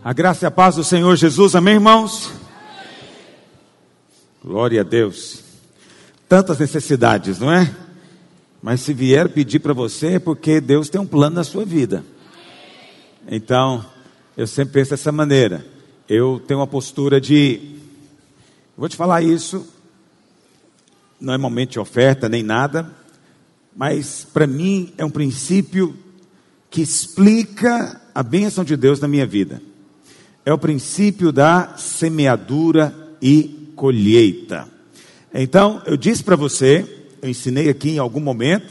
A graça e a paz do Senhor Jesus, amém, irmãos? Glória a Deus. Tantas necessidades, não é? Mas se vier pedir para você, é porque Deus tem um plano na sua vida. Então, eu sempre penso dessa maneira. Eu tenho uma postura de... Vou te falar isso, não é momento de oferta nem nada, mas para mim é um princípio que explica a bênção de Deus na minha vida. É o princípio da semeadura e colheita. Então, eu disse para você, eu ensinei aqui em algum momento,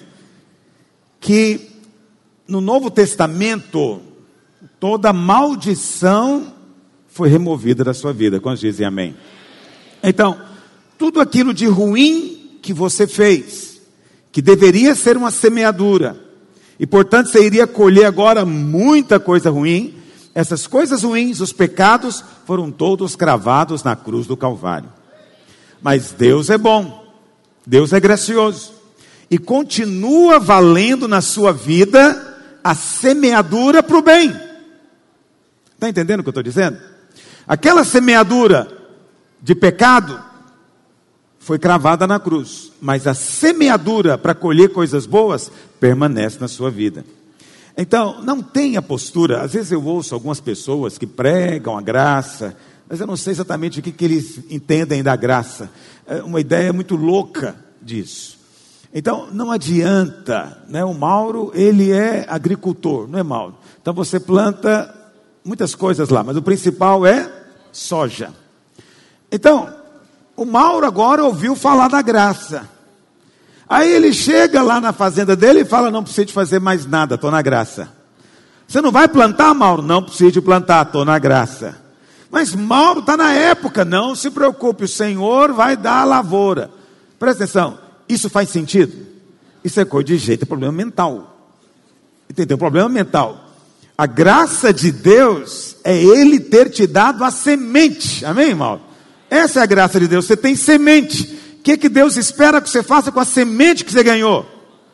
que no Novo Testamento, toda maldição foi removida da sua vida. Quantos dizem amém? Então, tudo aquilo de ruim que você fez, que deveria ser uma semeadura, e portanto você iria colher agora muita coisa ruim, essas coisas ruins, os pecados, foram todos cravados na cruz do Calvário. Mas Deus é bom, Deus é gracioso, e continua valendo na sua vida a semeadura para o bem. Está entendendo o que eu estou dizendo? Aquela semeadura de pecado foi cravada na cruz, mas a semeadura para colher coisas boas permanece na sua vida. Então, não tenha postura. Às vezes eu ouço algumas pessoas que pregam a graça, mas eu não sei exatamente o que eles entendem da graça. É uma ideia muito louca disso. Então, não adianta, né? O Mauro, ele é agricultor, não é, Mauro? Então você planta muitas coisas lá, mas o principal é soja. Então, o Mauro agora ouviu falar da graça. Aí ele chega lá na fazenda dele e fala: não preciso de fazer mais nada, estou na graça. Você não vai plantar, Mauro? Não preciso de plantar, estou na graça. Mas Mauro está na época. Não se preocupe, o Senhor vai dar a lavoura. Presta atenção, isso faz sentido? Isso é coisa de jeito, é problema mental. Entendeu? Problema mental. A graça de Deus é Ele ter te dado a semente. Amém, Mauro? Essa é a graça de Deus, você tem semente. O que Deus espera que você faça com a semente que você ganhou?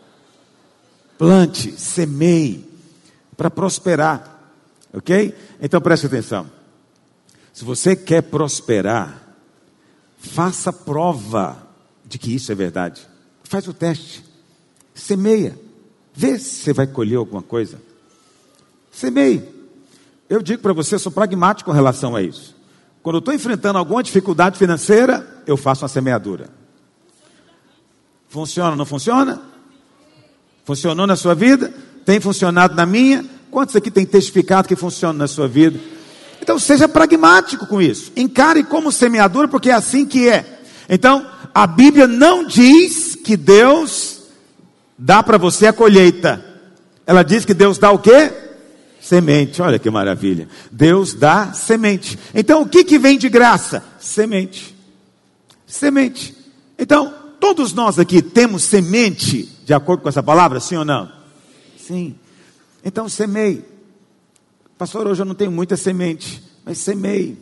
Plante, semeie, para prosperar, ok? Então preste atenção. Se você quer prosperar, faça prova de que isso é verdade. Faz o teste, semeia, vê se você vai colher alguma coisa. Semeie. Eu digo para você, eu sou pragmático com relação a isso. Quando eu estou enfrentando alguma dificuldade financeira, eu faço uma semeadura. Funciona ou não funciona? Funcionou na sua vida? Tem funcionado na minha? Quantos aqui tem testificado que funciona na sua vida? Então seja pragmático com isso. Encare como semeadura, porque é assim que é. Então, a Bíblia não diz que Deus dá para você a colheita. Ela diz que Deus dá o quê? Semente. Olha que maravilha. Deus dá semente. Então o que vem de graça? Semente. Semente. Então, todos nós aqui temos semente, de acordo com essa palavra, sim ou não? Sim. Então semeie. Pastor, hoje eu não tenho muita semente, mas semeie.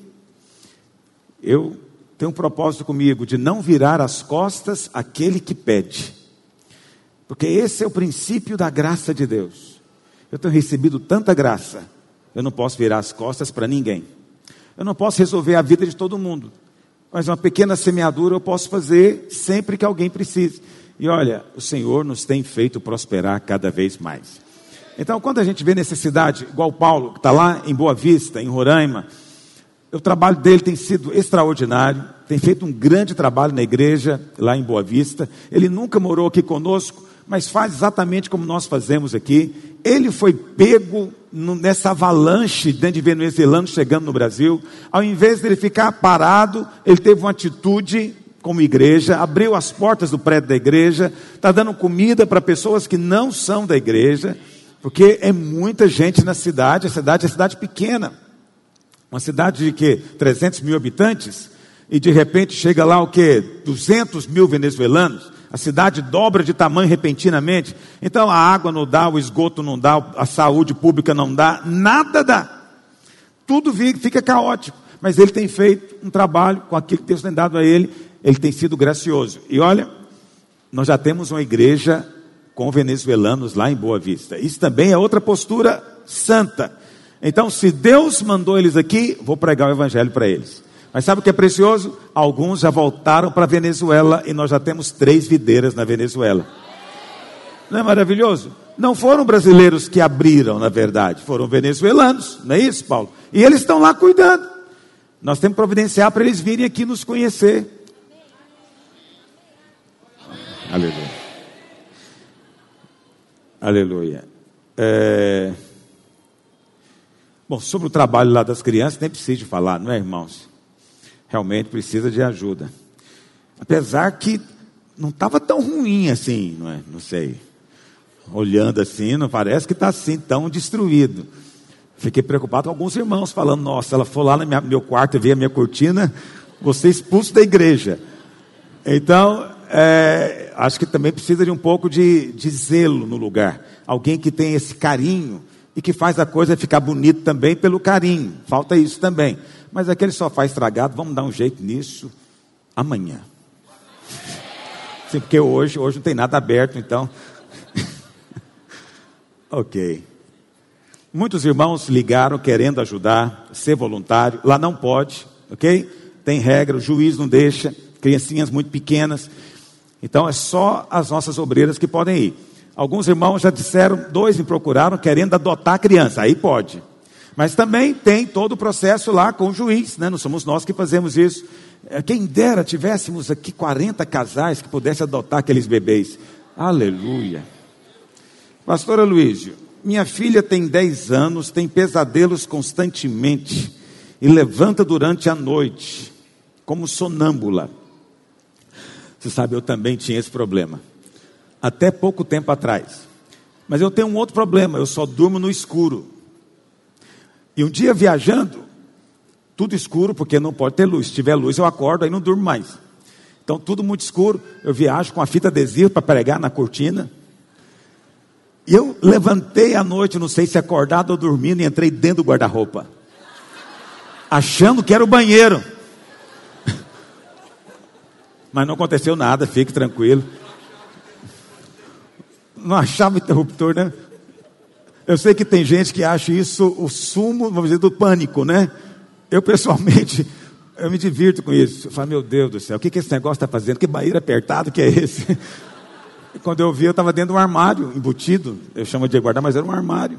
Eu tenho um propósito comigo de não virar as costas àquele que pede. Porque esse é o princípio da graça de Deus. Eu tenho recebido tanta graça, eu não posso virar as costas para ninguém. Eu não posso resolver a vida de todo mundo, mas uma pequena semeadura eu posso fazer sempre que alguém precise. E olha, o Senhor nos tem feito prosperar cada vez mais. Então, quando a gente vê necessidade, igual Paulo, que está lá em Boa Vista, em Roraima, o trabalho dele tem sido extraordinário, tem feito um grande trabalho na igreja, lá em Boa Vista. Ele nunca morou aqui conosco, mas faz exatamente como nós fazemos aqui. Ele foi pego nessa avalanche de venezuelanos chegando no Brasil. Ao invés de ele ficar parado, ele teve uma atitude como igreja, abriu as portas do prédio da igreja, está dando comida para pessoas que não são da igreja, porque é muita gente na cidade. A cidade é cidade pequena, uma cidade de que 300 mil habitantes, e de repente chega lá o que? 200 mil venezuelanos. A cidade dobra de tamanho repentinamente. Então a água não dá, o esgoto não dá, a saúde pública não dá, nada dá. Tudo fica caótico. Mas ele tem feito um trabalho com aquilo que Deus tem dado a ele. Ele tem sido gracioso. E olha, nós já temos uma igreja com venezuelanos lá em Boa Vista. Isso também é outra postura santa. Então, se Deus mandou eles aqui, vou pregar o evangelho para eles. Mas sabe o que é precioso? Alguns já voltaram para a Venezuela e nós já temos 3 videiras na Venezuela. Não é maravilhoso? Não foram brasileiros que abriram, na verdade, foram venezuelanos, não é isso, Paulo? E eles estão lá cuidando. Nós temos que providenciar para eles virem aqui nos conhecer. Aleluia. Aleluia. Bom, sobre o trabalho lá das crianças, nem preciso falar, não é, irmãos? Realmente precisa de ajuda. Apesar que não estava tão ruim assim, não é? Não sei. Olhando assim, não parece que está assim tão destruído. Fiquei preocupado com alguns irmãos falando, nossa, ela for lá no meu quarto e ver a minha cortina, vou ser expulso da igreja. Então, acho que também precisa de um pouco de zelo no lugar. Alguém que tem esse carinho e que faz a coisa ficar bonita também pelo carinho. Falta isso também. Mas aquele sofá estragado, vamos dar um jeito nisso amanhã. Sim, porque hoje não tem nada aberto, então... Ok. Muitos irmãos ligaram querendo ajudar, ser voluntário. Lá não pode, ok? Tem regra, o juiz não deixa, criancinhas muito pequenas. Então é só as nossas obreiras que podem ir. Alguns irmãos já disseram, 2 me procuraram querendo adotar a criança, aí pode. Mas também tem todo o processo lá com o juiz, né? Não somos nós que fazemos isso. Quem dera tivéssemos aqui 40 casais que pudessem adotar aqueles bebês. Aleluia. Pastor Aloysio, minha filha tem 10 anos, tem pesadelos constantemente e levanta durante a noite, como sonâmbula. Você sabe, eu também tinha esse problema, até pouco tempo atrás. Mas eu tenho um outro problema, eu só durmo no escuro. E um dia viajando, tudo escuro, porque não pode ter luz. Se tiver luz eu acordo, aí não durmo mais. Então tudo muito escuro, eu viajo com a fita adesiva para pregar na cortina. E eu levantei à noite, não sei se acordado ou dormindo, e entrei dentro do guarda-roupa, achando que era o banheiro. Mas não aconteceu nada, fique tranquilo. Não achava interruptor, né? Eu sei que tem gente que acha isso o sumo, vamos dizer, do pânico, né? Eu pessoalmente, eu me divirto com isso. Eu falo, meu Deus do céu, o que esse negócio está fazendo? Que banheiro apertado que é esse? Quando eu vi, eu estava dentro de um armário, embutido. Eu chamo de guardar, mas era um armário.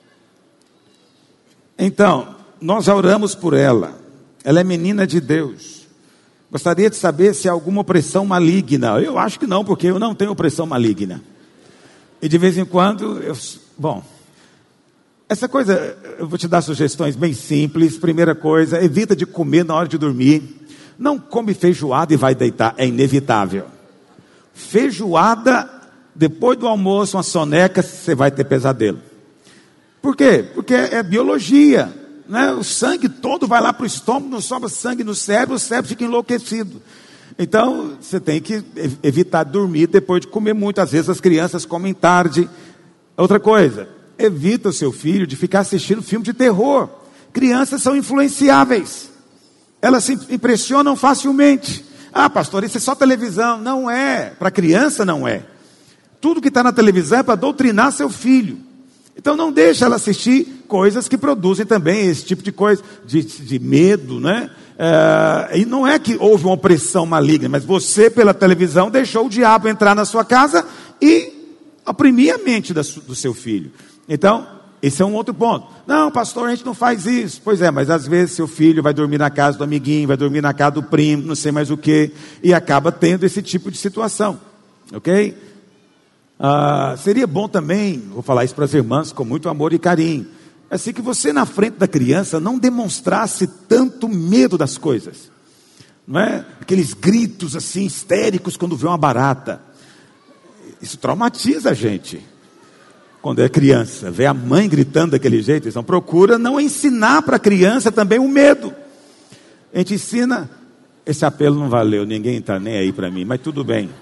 Então, nós já oramos por ela. Ela é menina de Deus. Gostaria de saber se há alguma opressão maligna. Eu acho que não, porque eu não tenho opressão maligna. E de vez em quando, bom, essa coisa, eu vou te dar sugestões bem simples. Primeira coisa, evita de comer na hora de dormir. Não come feijoada e vai deitar, é inevitável. Feijoada, depois do almoço, uma soneca, você vai ter pesadelo. Por quê? Porque é biologia, né? O sangue todo vai lá para o estômago, não sobra sangue no cérebro, o cérebro fica enlouquecido. Então, você tem que evitar dormir depois de comer muito. Às vezes as crianças comem tarde. Outra coisa, evita o seu filho de ficar assistindo filme de terror. Crianças são influenciáveis. Elas se impressionam facilmente. Ah, pastor, isso é só televisão. Não é. Para criança não é. Tudo que está na televisão é para doutrinar seu filho. Então não deixa ela assistir coisas que produzem também esse tipo de coisa, de medo, né? E não é que houve uma opressão maligna, mas você pela televisão deixou o diabo entrar na sua casa e oprimir a mente do seu filho. Então, esse é um outro ponto. Não, pastor, a gente não faz isso. Pois é, mas às vezes seu filho vai dormir na casa do amiguinho, vai dormir na casa do primo, não sei mais o que, e acaba tendo esse tipo de situação. Ok? Seria bom também, vou falar isso para as irmãs com muito amor e carinho, assim que você na frente da criança não demonstrasse tanto medo das coisas. Não é? Aqueles gritos assim histéricos quando vê uma barata. Isso traumatiza a gente. Quando é criança, vê a mãe gritando daquele jeito, então procura não ensinar para a criança também o medo. A gente ensina, esse apelo não valeu, ninguém está nem aí para mim, mas tudo bem.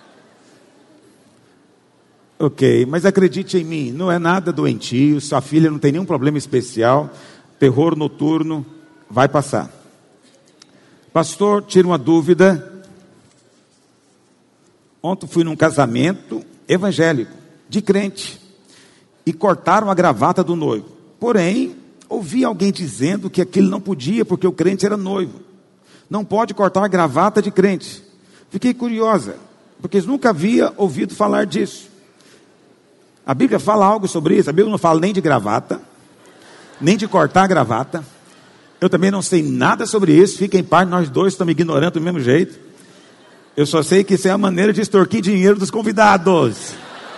Ok, mas acredite em mim, não é nada doentio, sua filha não tem nenhum problema especial, terror noturno, vai passar. Pastor, tira uma dúvida. Ontem fui num casamento evangélico, de crente, e cortaram a gravata do noivo. Porém, ouvi alguém dizendo que aquilo não podia porque o crente era noivo. Não pode cortar a gravata de crente. Fiquei curiosa, porque nunca havia ouvido falar disso. A Bíblia fala algo sobre isso. A Bíblia não fala nem de gravata, nem de cortar a gravata. Eu também não sei nada sobre isso. Fica em paz, nós dois estamos ignorando do mesmo jeito. Eu só sei que isso é a maneira de extorquir dinheiro dos convidados.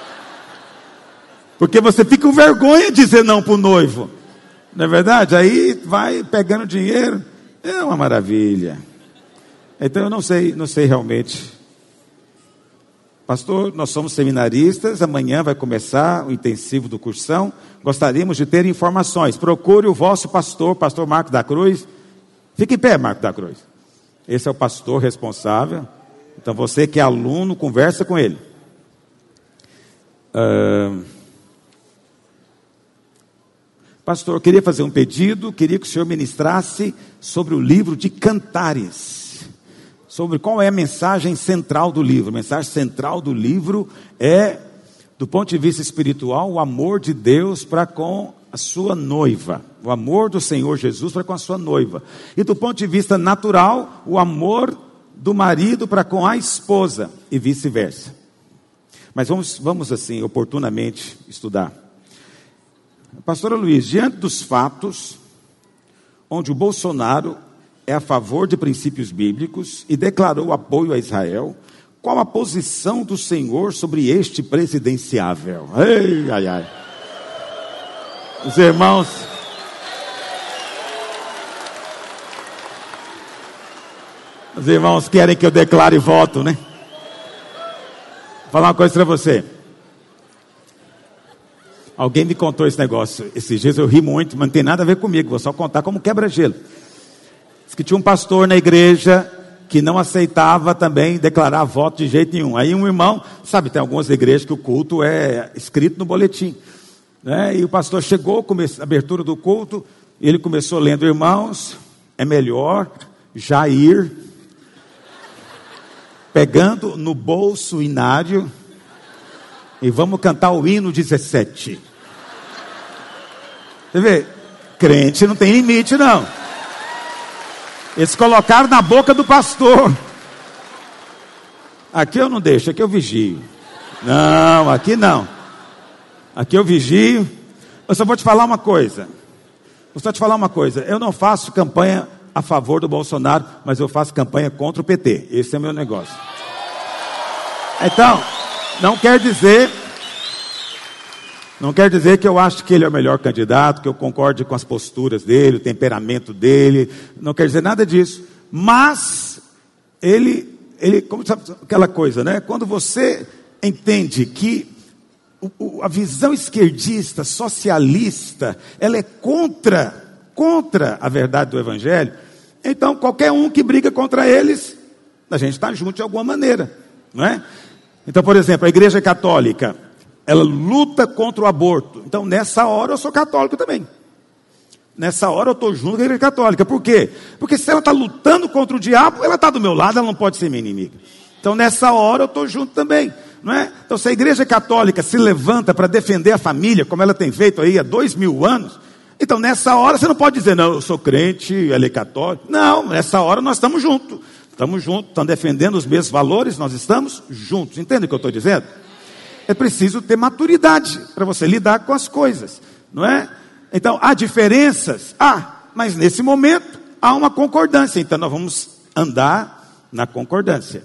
Porque você fica com vergonha de dizer não para o noivo. Não é verdade? Aí vai pegando dinheiro. É uma maravilha. Então eu não sei realmente. Pastor, nós somos seminaristas. Amanhã vai começar o intensivo do cursão. Gostaríamos de ter informações. Procure o vosso pastor, pastor Marco da Cruz. Fique em pé, Marco da Cruz. Esse é o pastor responsável. Então você que é aluno, conversa com ele. Pastor, eu queria fazer um pedido, queria que o senhor ministrasse sobre o livro de Cantares. Sobre qual é a mensagem central do livro. A mensagem central do livro é, do ponto de vista espiritual, o amor de Deus para com a sua noiva. O amor do Senhor Jesus para com a sua noiva. E do ponto de vista natural, o amor do marido para com a esposa e vice-versa. Mas vamos assim, oportunamente estudar. Pastora Luiz, diante dos fatos, onde o Bolsonaro é a favor de princípios bíblicos e declarou apoio a Israel, qual a posição do Senhor sobre este presidenciável? Ei, ai, ai. Os irmãos querem que eu declare voto, né? Vou falar uma coisa para você. Alguém me contou esse negócio. Esses dias eu ri muito, mas não tem nada a ver comigo. Vou só contar como quebra-gelo. Diz que tinha um pastor na igreja que não aceitava também declarar voto de jeito nenhum. Aí um irmão, sabe, tem algumas igrejas que o culto é escrito no boletim, né? E o pastor chegou, abertura do culto, e ele começou lendo: irmãos, é melhor já ir pegando no bolso inário e vamos cantar o hino 17. Você vê, crente não tem limite não. Eles colocaram na boca do pastor. Aqui eu não deixo, aqui eu vigio. Não, aqui não. Aqui eu vigio. Eu só vou te falar uma coisa. Eu não faço campanha a favor do Bolsonaro, mas eu faço campanha contra o PT. Esse é o meu negócio. Então, não quer dizer que eu acho que ele é o melhor candidato, que eu concorde com as posturas dele, o temperamento dele. Não quer dizer nada disso. Mas ele como sabe aquela coisa, né? Quando você entende que a visão esquerdista, socialista, ela é contra a verdade do Evangelho, então qualquer um que briga contra eles, a gente está junto de alguma maneira, não é? Então, por exemplo, a Igreja Católica, ela luta contra o aborto. Então, nessa hora eu sou católico também. Nessa hora eu estou junto com a Igreja Católica. Por quê? Porque se ela está lutando contra o diabo, ela está do meu lado, ela não pode ser minha inimiga. Então, nessa hora eu estou junto também, não é? Então, se a Igreja Católica se levanta para defender a família, como ela tem feito aí há 2000 anos, então nessa hora você não pode dizer, não, eu sou crente, ele é católico. Não, nessa hora nós estamos juntos. Estamos juntos, estamos defendendo os mesmos valores, nós estamos juntos. Entende o que eu estou dizendo? É preciso ter maturidade para você lidar com as coisas, não é? Então, há diferenças? Mas nesse momento há uma concordância. Então, nós vamos andar na concordância.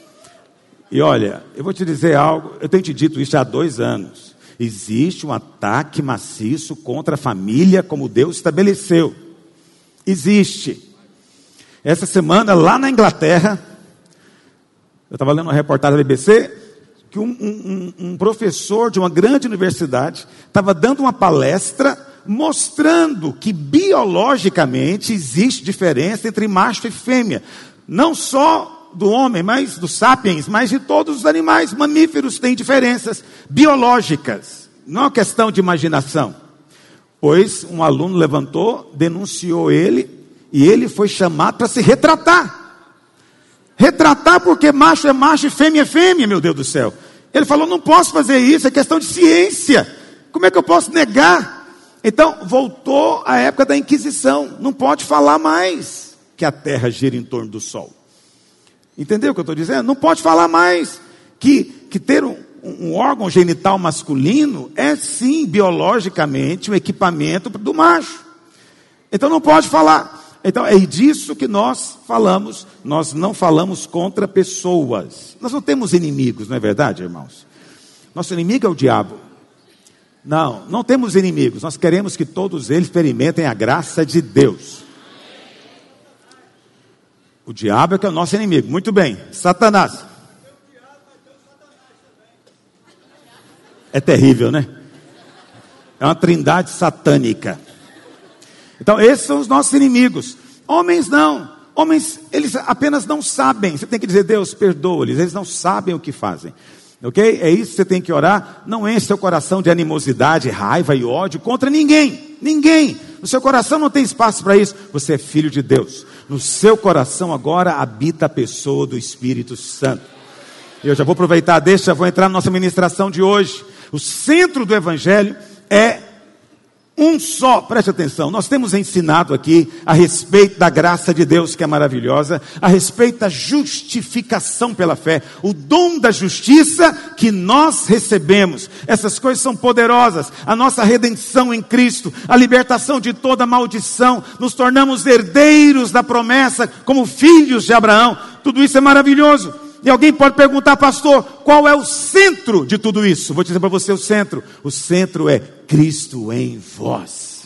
E olha, eu vou te dizer algo, eu tenho te dito isso há 2 anos. Existe um ataque maciço contra a família como Deus estabeleceu. Existe. Essa semana, lá na Inglaterra, eu estava lendo uma reportagem da BBC, que um professor de uma grande universidade estava dando uma palestra mostrando que biologicamente existe diferença entre macho e fêmea. Não só do homem, mas dos sapiens, mas de todos os animais. Mamíferos têm diferenças biológicas. Não é uma questão de imaginação. Pois um aluno levantou, denunciou ele, e ele foi chamado para se retratar. Retratar porque macho é macho e fêmea é fêmea, meu Deus do céu. Ele falou, não posso fazer isso, é questão de ciência. Como é que eu posso negar? Então, voltou a época da Inquisição. Não pode falar mais que a Terra gira em torno do Sol. Entendeu o que eu estou dizendo? Não pode falar mais que ter um órgão genital masculino é sim, biologicamente, um equipamento do macho. Então não pode falar. Então é disso que nós falamos. Nós não falamos contra pessoas. Nós não temos inimigos, não é verdade, irmãos? Nosso inimigo é o diabo. Não temos inimigos. Nós queremos que todos eles experimentem a graça de Deus. O diabo é que é o nosso inimigo. Muito bem. Satanás. É terrível, né? É uma trindade satânica. Então, esses são os nossos inimigos. Homens não. Homens, eles apenas não sabem. Você tem que dizer, Deus, perdoa-lhes. Eles não sabem o que fazem. Ok? É isso que você tem que orar. Não enche seu coração de animosidade, raiva e ódio contra ninguém. Ninguém. No seu coração não tem espaço para isso. Você é filho de Deus. No seu coração agora habita a pessoa do Espírito Santo. Eu já vou aproveitar, vou entrar na nossa ministração de hoje. O centro do Evangelho é um só, preste atenção, nós temos ensinado aqui a respeito da graça de Deus que é maravilhosa, a respeito da justificação pela fé, o dom da justiça que nós recebemos. Essas coisas são poderosas, a nossa redenção em Cristo, a libertação de toda maldição, nos tornamos herdeiros da promessa como filhos de Abraão, tudo isso é maravilhoso. E alguém pode perguntar, pastor, qual é o centro de tudo isso? Vou dizer para você o centro. O centro é Cristo em vós.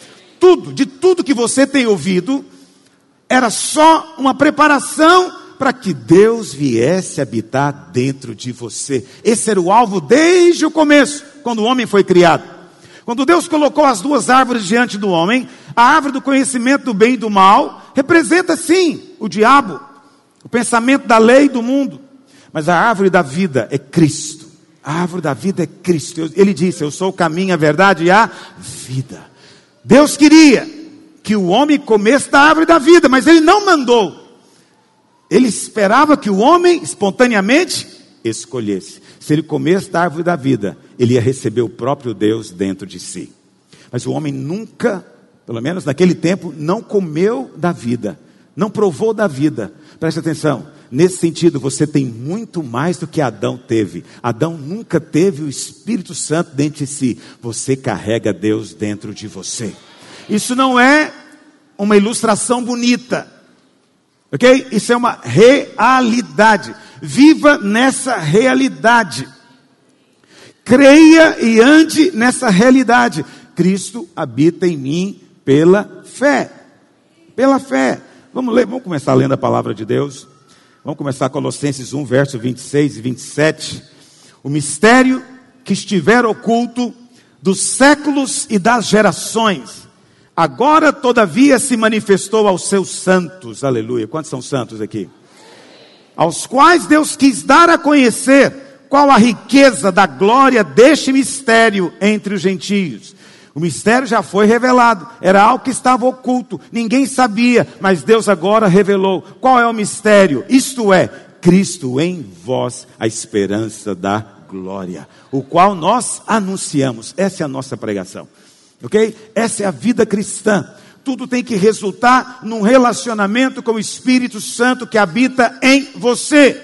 De tudo que você tem ouvido, era só uma preparação para que Deus viesse habitar dentro de você. Esse era o alvo desde o começo, quando o homem foi criado. Quando Deus colocou as duas árvores diante do homem, a árvore do conhecimento do bem e do mal, representa sim o diabo. O pensamento da lei do mundo. Mas a árvore da vida é Cristo. A árvore da vida é Cristo. Ele disse, eu sou o caminho, a verdade e a vida. Deus queria que o homem comesse da árvore da vida, mas Ele não mandou. Ele esperava que o homem espontaneamente escolhesse. Se ele comesse da árvore da vida, ele ia receber o próprio Deus dentro de si. Mas o homem nunca, pelo menos naquele tempo, não comeu da vida. Não provou da vida. Preste atenção, nesse sentido você tem muito mais do que Adão teve. Adão nunca teve o Espírito Santo dentro de si. Você carrega Deus dentro de você. Isso não é uma ilustração bonita. Ok? Isso é uma realidade. Viva nessa realidade. Creia e ande nessa realidade. Cristo habita em mim pela fé. Pela fé. Vamos começar lendo a palavra de Deus. Vamos começar Colossenses 1, verso 26 e 27. O mistério que estiver oculto dos séculos e das gerações, agora todavia se manifestou aos seus santos. Aleluia. Quantos são santos aqui? Aos quais Deus quis dar a conhecer qual a riqueza da glória deste mistério entre os gentios. O mistério já foi revelado, era algo que estava oculto, ninguém sabia, mas Deus agora revelou. Qual é o mistério? Isto é, Cristo em vós, a esperança da glória, o qual nós anunciamos. Essa é a nossa pregação, ok? Essa é a vida cristã. Tudo tem que resultar num relacionamento com o Espírito Santo que habita em você.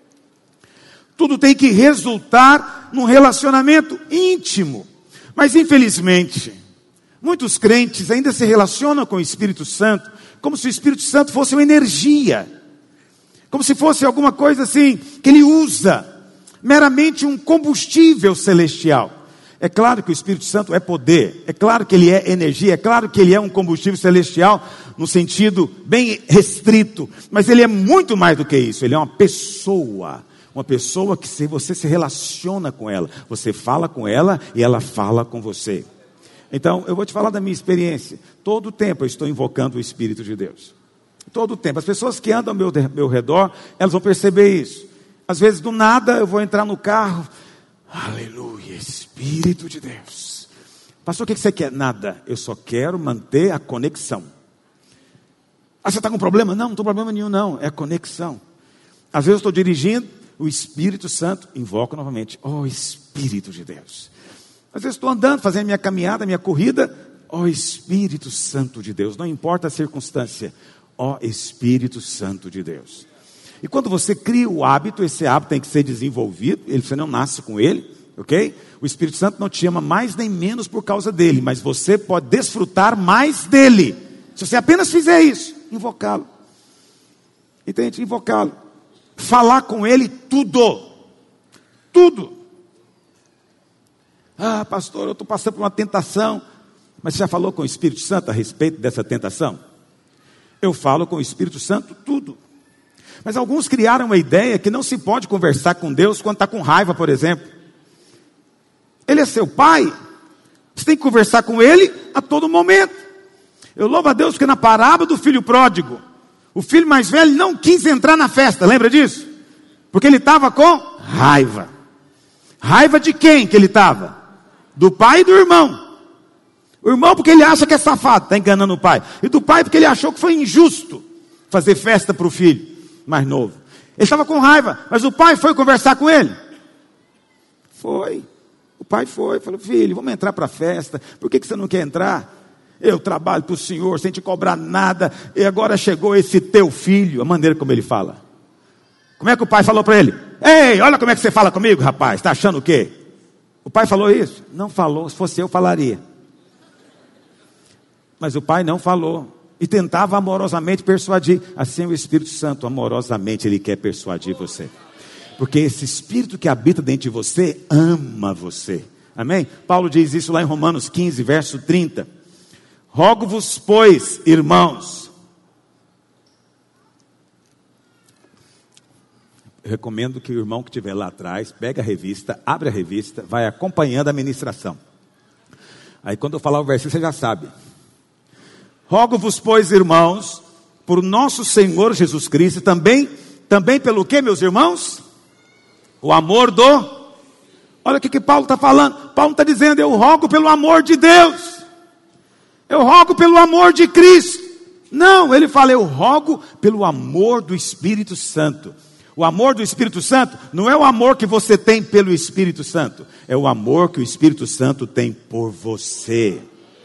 Tudo tem que resultar num relacionamento íntimo. Mas infelizmente, muitos crentes ainda se relacionam com o Espírito Santo como se o Espírito Santo fosse uma energia. Como se fosse alguma coisa assim, que ele usa, meramente um combustível celestial. É claro que o Espírito Santo é poder, é claro que ele é energia, é claro que ele é um combustível celestial, no sentido bem restrito. Mas ele é muito mais do que isso, ele é uma pessoa. Uma pessoa que você se relaciona com ela. Você fala com ela e ela fala com você. Então, eu vou te falar da minha experiência. Todo o tempo eu estou invocando o Espírito de Deus. Todo o tempo. As pessoas que andam ao meu redor, elas vão perceber isso. Às vezes, do nada, eu vou entrar no carro. Aleluia, Espírito de Deus. Pastor, o que você quer? Nada. Eu só quero manter a conexão. Ah, você está com problema? Não estou com problema nenhum, não. É a conexão. Às vezes eu estou dirigindo. O Espírito Santo invoca novamente. Oh, Espírito de Deus. Às vezes estou andando, fazendo minha caminhada, minha corrida. Ó Espírito Santo de Deus, não importa a circunstância. Ó Espírito Santo de Deus. E quando você cria o hábito, esse hábito tem que ser desenvolvido. Você não nasce com ele, ok? O Espírito Santo não te ama mais nem menos por causa dele, mas você pode desfrutar mais dele. Se você apenas fizer isso, invocá-lo. Entende? Invocá-lo. Falar com ele tudo. Tudo. Ah, pastor, eu estou passando por uma tentação. Mas você já falou com o Espírito Santo a respeito dessa tentação? Eu falo com o Espírito Santo tudo. Mas alguns criaram uma ideia que não se pode conversar com Deus quando está com raiva, por exemplo. Ele é seu pai. Você tem que conversar com ele a todo momento. Eu louvo a Deus porque na parábola do filho pródigo, o filho mais velho não quis entrar na festa, lembra disso? Porque ele estava com raiva. Raiva de quem que ele estava? Do pai e do irmão. O irmão porque ele acha que é safado, está enganando o pai. E do pai porque ele achou que foi injusto fazer festa para o filho mais novo. Ele estava com raiva, mas o pai foi conversar com ele. Foi. O pai foi, falou, filho, vamos entrar para a festa. Por que você não quer entrar? Eu trabalho para o Senhor sem te cobrar nada. E agora chegou esse teu filho. A maneira como ele fala. Como é que o pai falou para ele? Ei, olha como é que você fala comigo, rapaz. Está achando o quê? O pai falou isso? Não falou. Se fosse eu, falaria. Mas o pai não falou. E tentava amorosamente persuadir. Assim o Espírito Santo, amorosamente, ele quer persuadir você. Porque esse Espírito que habita dentro de você, ama você. Amém? Paulo diz isso lá em Romanos 15, verso 30. Rogo-vos, pois, irmãos. Eu recomendo que o irmão que estiver lá atrás, pega a revista, abre a revista, vai acompanhando a ministração. Aí quando eu falar o versículo, você já sabe. Rogo-vos, pois, irmãos, por nosso Senhor Jesus Cristo, também pelo que, meus irmãos? O amor do... Olha o que Paulo está falando. Paulo está dizendo, eu rogo pelo amor de Deus. Eu rogo pelo amor de Cristo. Não, ele fala, eu rogo pelo amor do Espírito Santo. O amor do Espírito Santo não é o amor que você tem pelo Espírito Santo. É o amor que o Espírito Santo tem por você.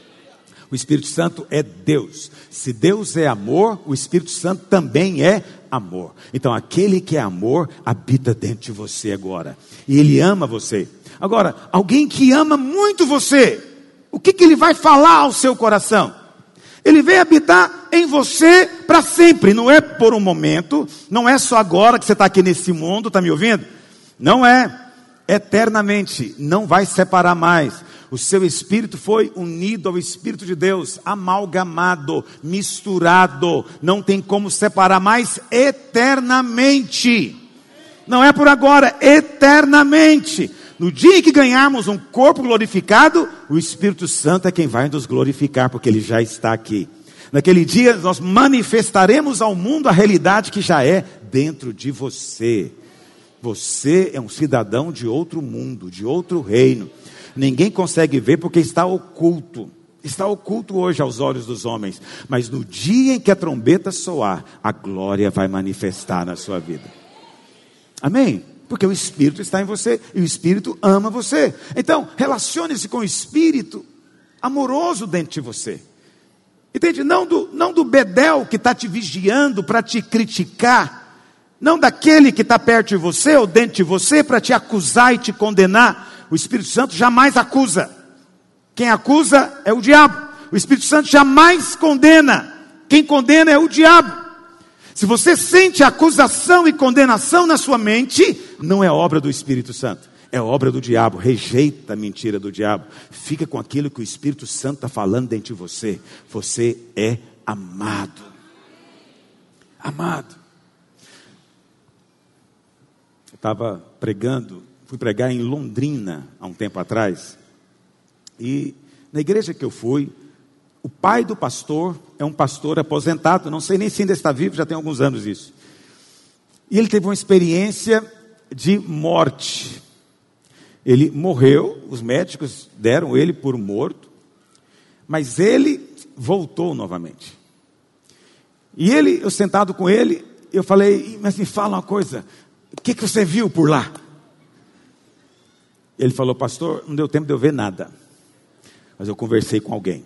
O Espírito Santo é Deus. Se Deus é amor, o Espírito Santo também é amor. Então aquele que é amor habita dentro de você agora. E ele ama você. Agora, alguém que ama muito você, o que ele vai falar ao seu coração? Ele vem habitar em você para sempre. Não é por um momento. Não é só agora que você está aqui nesse mundo. Está me ouvindo? Não é. Eternamente. Não vai separar mais. O seu espírito foi unido ao Espírito de Deus, amalgamado, misturado. Não tem como separar mais eternamente. Não é por agora, eternamente. No dia em que ganharmos um corpo glorificado, o Espírito Santo é quem vai nos glorificar, porque ele já está aqui. Naquele dia nós manifestaremos ao mundo a realidade que já é dentro de você. Você é um cidadão de outro mundo, de outro reino. Ninguém consegue ver porque está oculto. Está oculto hoje aos olhos dos homens. Mas no dia em que a trombeta soar, a glória vai manifestar na sua vida. Amém? Porque o Espírito está em você e o Espírito ama você. Então, relacione-se com o Espírito amoroso dentro de você. Entende? Não do bedel que está te vigiando para te criticar. Não daquele que está perto de você ou dentro de você para te acusar e te condenar. O Espírito Santo jamais acusa. Quem acusa é o diabo. O Espírito Santo jamais condena. Quem condena é o diabo. Se você sente acusação e condenação na sua mente, não é obra do Espírito Santo. É obra do diabo. Rejeita a mentira do diabo. Fica com aquilo que o Espírito Santo está falando dentro de você. Você é amado. Amado. Eu estava fui pregar em Londrina há um tempo atrás. E na igreja que eu fui, o pai do pastor é um pastor aposentado, não sei nem se ainda está vivo, já tem alguns anos isso. E ele teve uma experiência de morte. Ele morreu, os médicos deram ele por morto, mas ele voltou novamente. E eu sentado com ele, eu falei, mas me fala uma coisa, o que você viu por lá? Ele falou: pastor, não deu tempo de eu ver nada, mas eu conversei com alguém.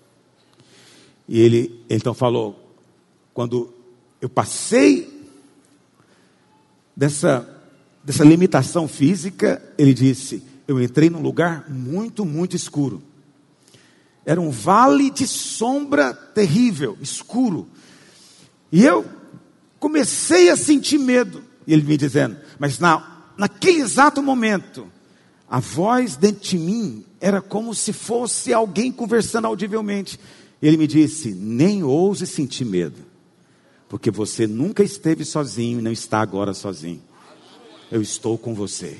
E ele então falou: quando eu passei dessa limitação física, ele disse, eu entrei num lugar muito, muito escuro. Era um vale de sombra terrível, escuro. E eu comecei a sentir medo. E ele me dizendo, mas naquele exato momento, a voz dentro de mim era como se fosse alguém conversando audivelmente. E ele me disse, nem ouse sentir medo, porque você nunca esteve sozinho e não está agora sozinho. Eu estou com você.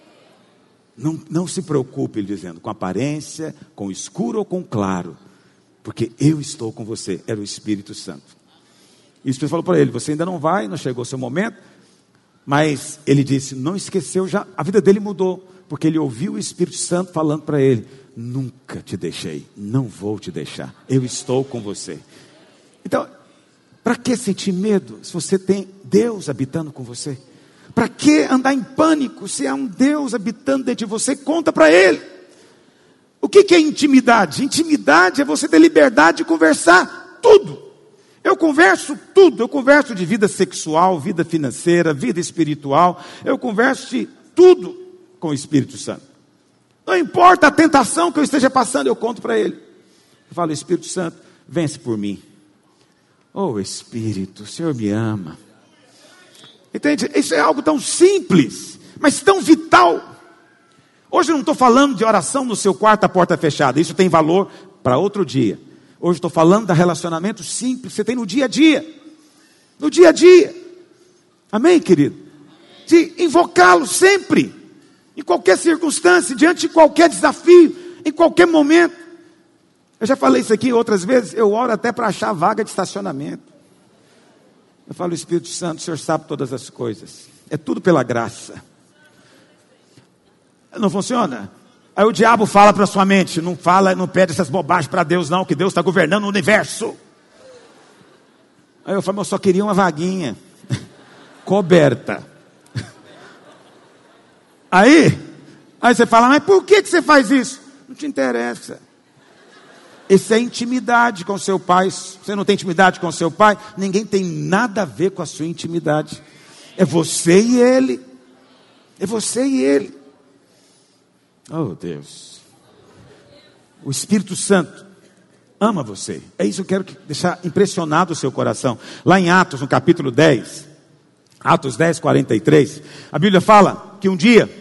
Não se preocupe, ele dizendo, com aparência, com escuro ou com claro, porque eu estou com você. Era o Espírito Santo. E o Espírito falou para ele, você ainda não vai, não chegou o seu momento. Mas ele disse, não esqueceu já, a vida dele mudou, porque ele ouviu o Espírito Santo falando para ele, nunca te deixei, não vou te deixar, eu estou com você. Então, para que sentir medo, se você tem Deus habitando com você? Para que andar em pânico, se há um Deus habitando dentro de você? Conta para Ele. O que é intimidade? Intimidade é você ter liberdade de conversar tudo. Eu converso tudo, eu converso de vida sexual, vida financeira, vida espiritual, eu converso de tudo com o Espírito Santo. Não importa a tentação que eu esteja passando, eu conto para Ele. Eu falo, Espírito Santo, vence por mim. Oh Espírito, o Senhor me ama. Entende? Isso é algo tão simples, mas tão vital. Hoje eu não estou falando de oração no seu quarto, a porta fechada. Isso tem valor para outro dia. Hoje estou falando de relacionamento simples que você tem no dia a dia. No dia a dia. Amém, querido? De invocá-lo sempre. Em qualquer circunstância, diante de qualquer desafio, em qualquer momento. Eu já falei isso aqui outras vezes. Eu oro até para achar vaga de estacionamento. Eu falo, Espírito Santo, o Senhor sabe todas as coisas. É tudo pela graça. Não funciona? Aí o diabo fala para sua mente, não pede essas bobagens para Deus não, que Deus está governando o universo. Aí eu falo, eu só queria uma vaguinha, coberta. Aí você fala, mas por que você faz isso? Não te interessa. Isso é intimidade com seu pai. Você não tem intimidade com seu pai? Ninguém tem nada a ver com a sua intimidade. É você e ele. É você e ele. Oh Deus. O Espírito Santo ama você. É isso que eu quero deixar impressionado o seu coração. Lá em Atos, no capítulo 10. Atos 10, 43. A Bíblia fala que um dia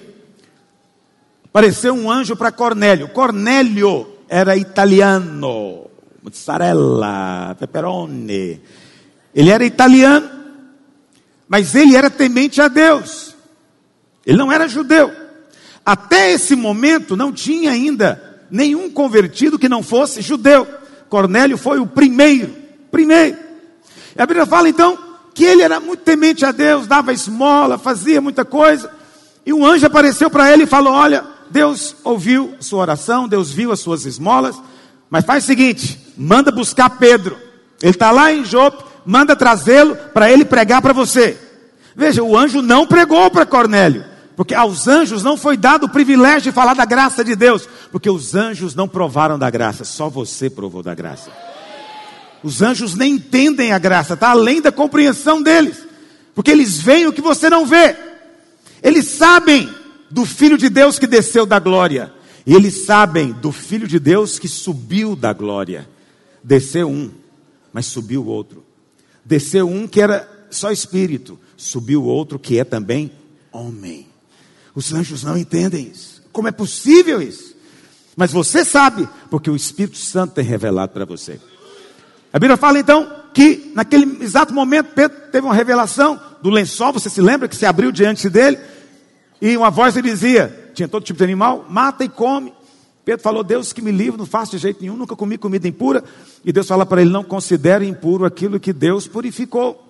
apareceu um anjo para Cornélio. Cornélio era italiano, mozzarella, pepperoni. Ele era italiano, mas ele era temente a Deus. Ele não era judeu. Até esse momento não tinha ainda nenhum convertido que não fosse judeu. Cornélio foi o primeiro. E a Bíblia fala então que ele era muito temente a Deus, dava esmola, fazia muita coisa. E um anjo apareceu para ele e falou, olha, Deus ouviu sua oração, Deus viu as suas esmolas, mas faz o seguinte, manda buscar Pedro, ele está lá em Jope, manda trazê-lo para ele pregar para você. Veja, o anjo não pregou para Cornélio, porque aos anjos não foi dado o privilégio de falar da graça de Deus, porque os anjos não provaram da graça, só você provou da graça. Os anjos nem entendem a graça, está além da compreensão deles, porque eles veem o que você não vê. Eles sabem do Filho de Deus que desceu da glória. E eles sabem do Filho de Deus que subiu da glória. Desceu um, mas subiu outro. Desceu um que era só espírito. Subiu outro que é também homem. Os anjos não entendem isso. Como é possível isso? Mas você sabe, porque o Espírito Santo tem revelado para você. A Bíblia fala então que naquele exato momento Pedro teve uma revelação do lençol. Você se lembra que se abriu diante dele? E uma voz lhe dizia, tinha todo tipo de animal, mata e come. Pedro falou, Deus que me livre, não faço de jeito nenhum, nunca comi comida impura. E Deus fala para ele, não considere impuro aquilo que Deus purificou.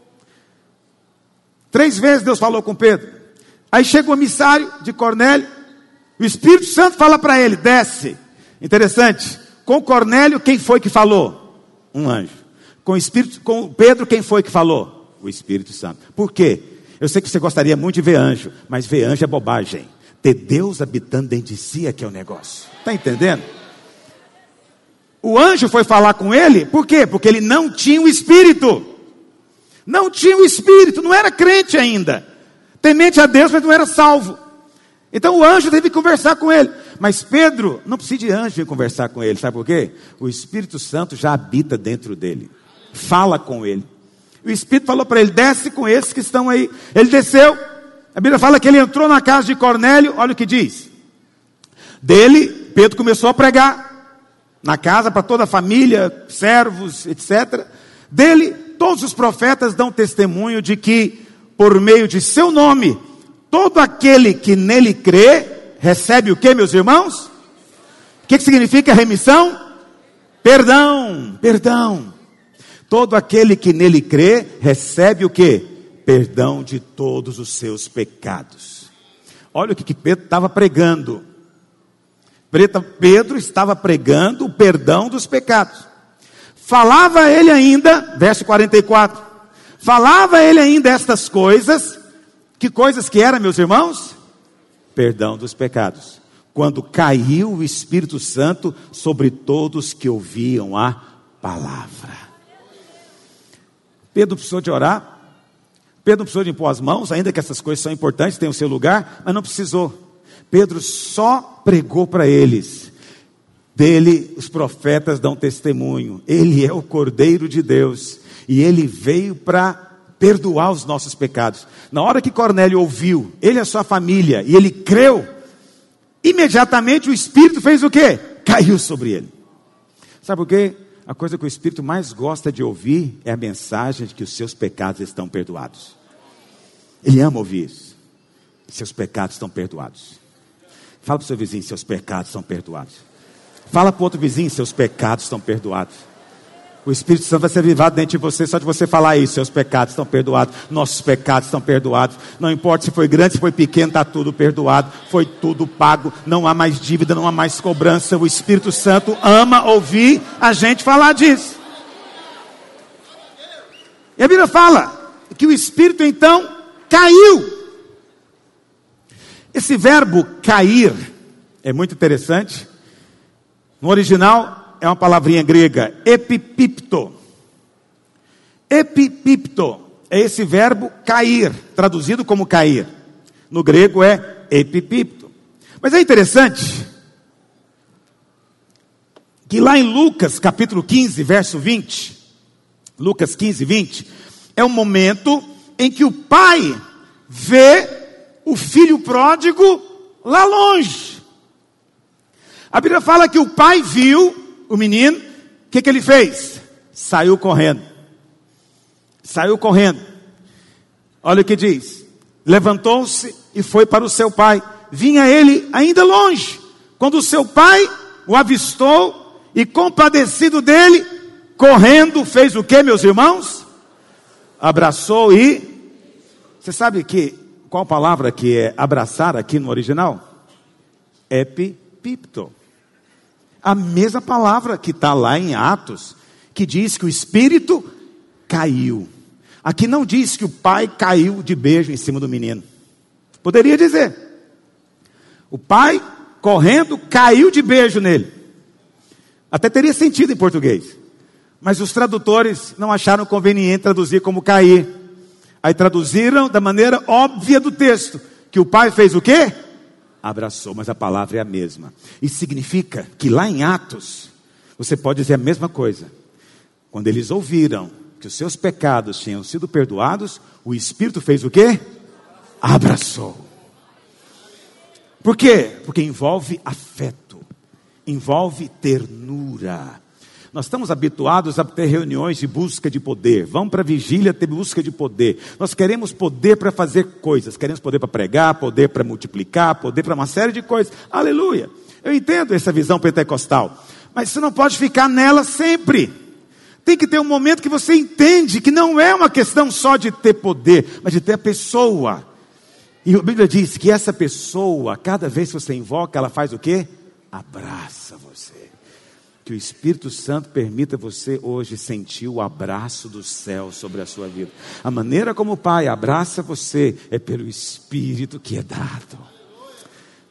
3 vezes Deus falou com Pedro. Aí chega o emissário de Cornélio, o Espírito Santo fala para ele, desce. Interessante, com Cornélio quem foi que falou? Um anjo. Com Pedro quem foi que falou? O Espírito Santo. Por quê? Eu sei que você gostaria muito de ver anjo, mas ver anjo é bobagem. Ter Deus habitando dentro de si é que é o negócio. Está entendendo? O anjo foi falar com ele, por quê? Porque ele não tinha o Espírito. Não tinha o Espírito, não era crente ainda. Temente a Deus, mas não era salvo. Então o anjo teve que conversar com ele. Mas Pedro não precisa de anjo vir conversar com ele, sabe por quê? O Espírito Santo já habita dentro dele. Fala com ele. O Espírito falou para ele, desce com esses que estão aí. Ele desceu. A Bíblia fala que ele entrou na casa de Cornélio, olha o que diz. Dele, Pedro começou a pregar na casa para toda a família, servos, etc. Dele, todos os profetas dão testemunho de que, por meio de seu nome, todo aquele que nele crê, recebe o que, meus irmãos? O que significa remissão? Perdão, perdão. Todo aquele que nele crê, recebe o que? Perdão de todos os seus pecados. Olha o que Pedro estava pregando. Pedro estava pregando o perdão dos pecados. Falava ele ainda, verso 44, falava ele ainda estas coisas. Que coisas que eram, meus irmãos? Perdão dos pecados. Quando caiu o Espírito Santo sobre todos que ouviam a palavra. Pedro precisou de orar. Pedro não precisou de impor as mãos, ainda que essas coisas são importantes, têm o seu lugar, mas não precisou. Pedro só pregou para eles. Dele os profetas dão testemunho. Ele é o Cordeiro de Deus. E ele veio para perdoar os nossos pecados. Na hora que Cornélio ouviu, ele e a sua família, e ele creu, imediatamente o Espírito fez o quê? Caiu sobre ele. Sabe por quê? A coisa que o Espírito mais gosta de ouvir é a mensagem de que os seus pecados estão perdoados. Ele ama ouvir isso. Seus pecados estão perdoados. Fala para o seu vizinho, seus pecados estão perdoados. Fala para o outro vizinho, seus pecados estão perdoados. O Espírito Santo vai ser avivado dentro de você, só de você falar isso, seus pecados estão perdoados, nossos pecados estão perdoados. Não importa se foi grande, se foi pequeno, está tudo perdoado, foi tudo pago, não há mais dívida, não há mais cobrança. O Espírito Santo ama ouvir a gente falar disso. E a Bíblia fala que o Espírito então caiu. Esse verbo cair é muito interessante. No original é uma palavrinha grega, epipipto. Epipipto é esse verbo cair, traduzido como cair. No grego é epipipto. Mas é interessante que lá em Lucas capítulo 15, verso 20, Lucas 15, 20, é o momento em que o pai vê o filho pródigo lá longe. A Bíblia fala que o pai viu o menino, o que ele fez? Saiu correndo. Saiu correndo. Olha o que diz. Levantou-se e foi para o seu pai. Vinha ele ainda longe, quando o seu pai o avistou e, compadecido dele, correndo, fez o que, meus irmãos? Abraçou e... Você sabe qual palavra que é abraçar aqui no original? Epipipto. A mesma palavra que está lá em Atos, que diz que o Espírito caiu. Aqui não diz que o pai caiu de beijo em cima do menino. Poderia dizer. O pai, correndo, caiu de beijo nele. Até teria sentido em português. Mas os tradutores não acharam conveniente traduzir como cair. Aí traduziram da maneira óbvia do texto, que o pai fez o quê? Abraçou, mas a palavra é a mesma. Isso significa que lá em Atos, você pode dizer a mesma coisa. Quando eles ouviram que os seus pecados tinham sido perdoados, o Espírito fez o quê? Abraçou. Por quê? Porque envolve afeto, envolve ternura. Nós estamos habituados a ter reuniões de busca de poder. Vamos para a vigília ter busca de poder. Nós queremos poder para fazer coisas. Queremos poder para pregar, poder para multiplicar, poder para uma série de coisas. Aleluia. Eu entendo essa visão pentecostal. Mas você não pode ficar nela sempre. Tem que ter um momento que você entende que não é uma questão só de ter poder, mas de ter a pessoa. E a Bíblia diz que essa pessoa, cada vez que você invoca, ela faz o quê? Abraça você. Que o Espírito Santo permita você hoje sentir o abraço do céu sobre a sua vida. A maneira como o Pai abraça você é pelo Espírito que é dado.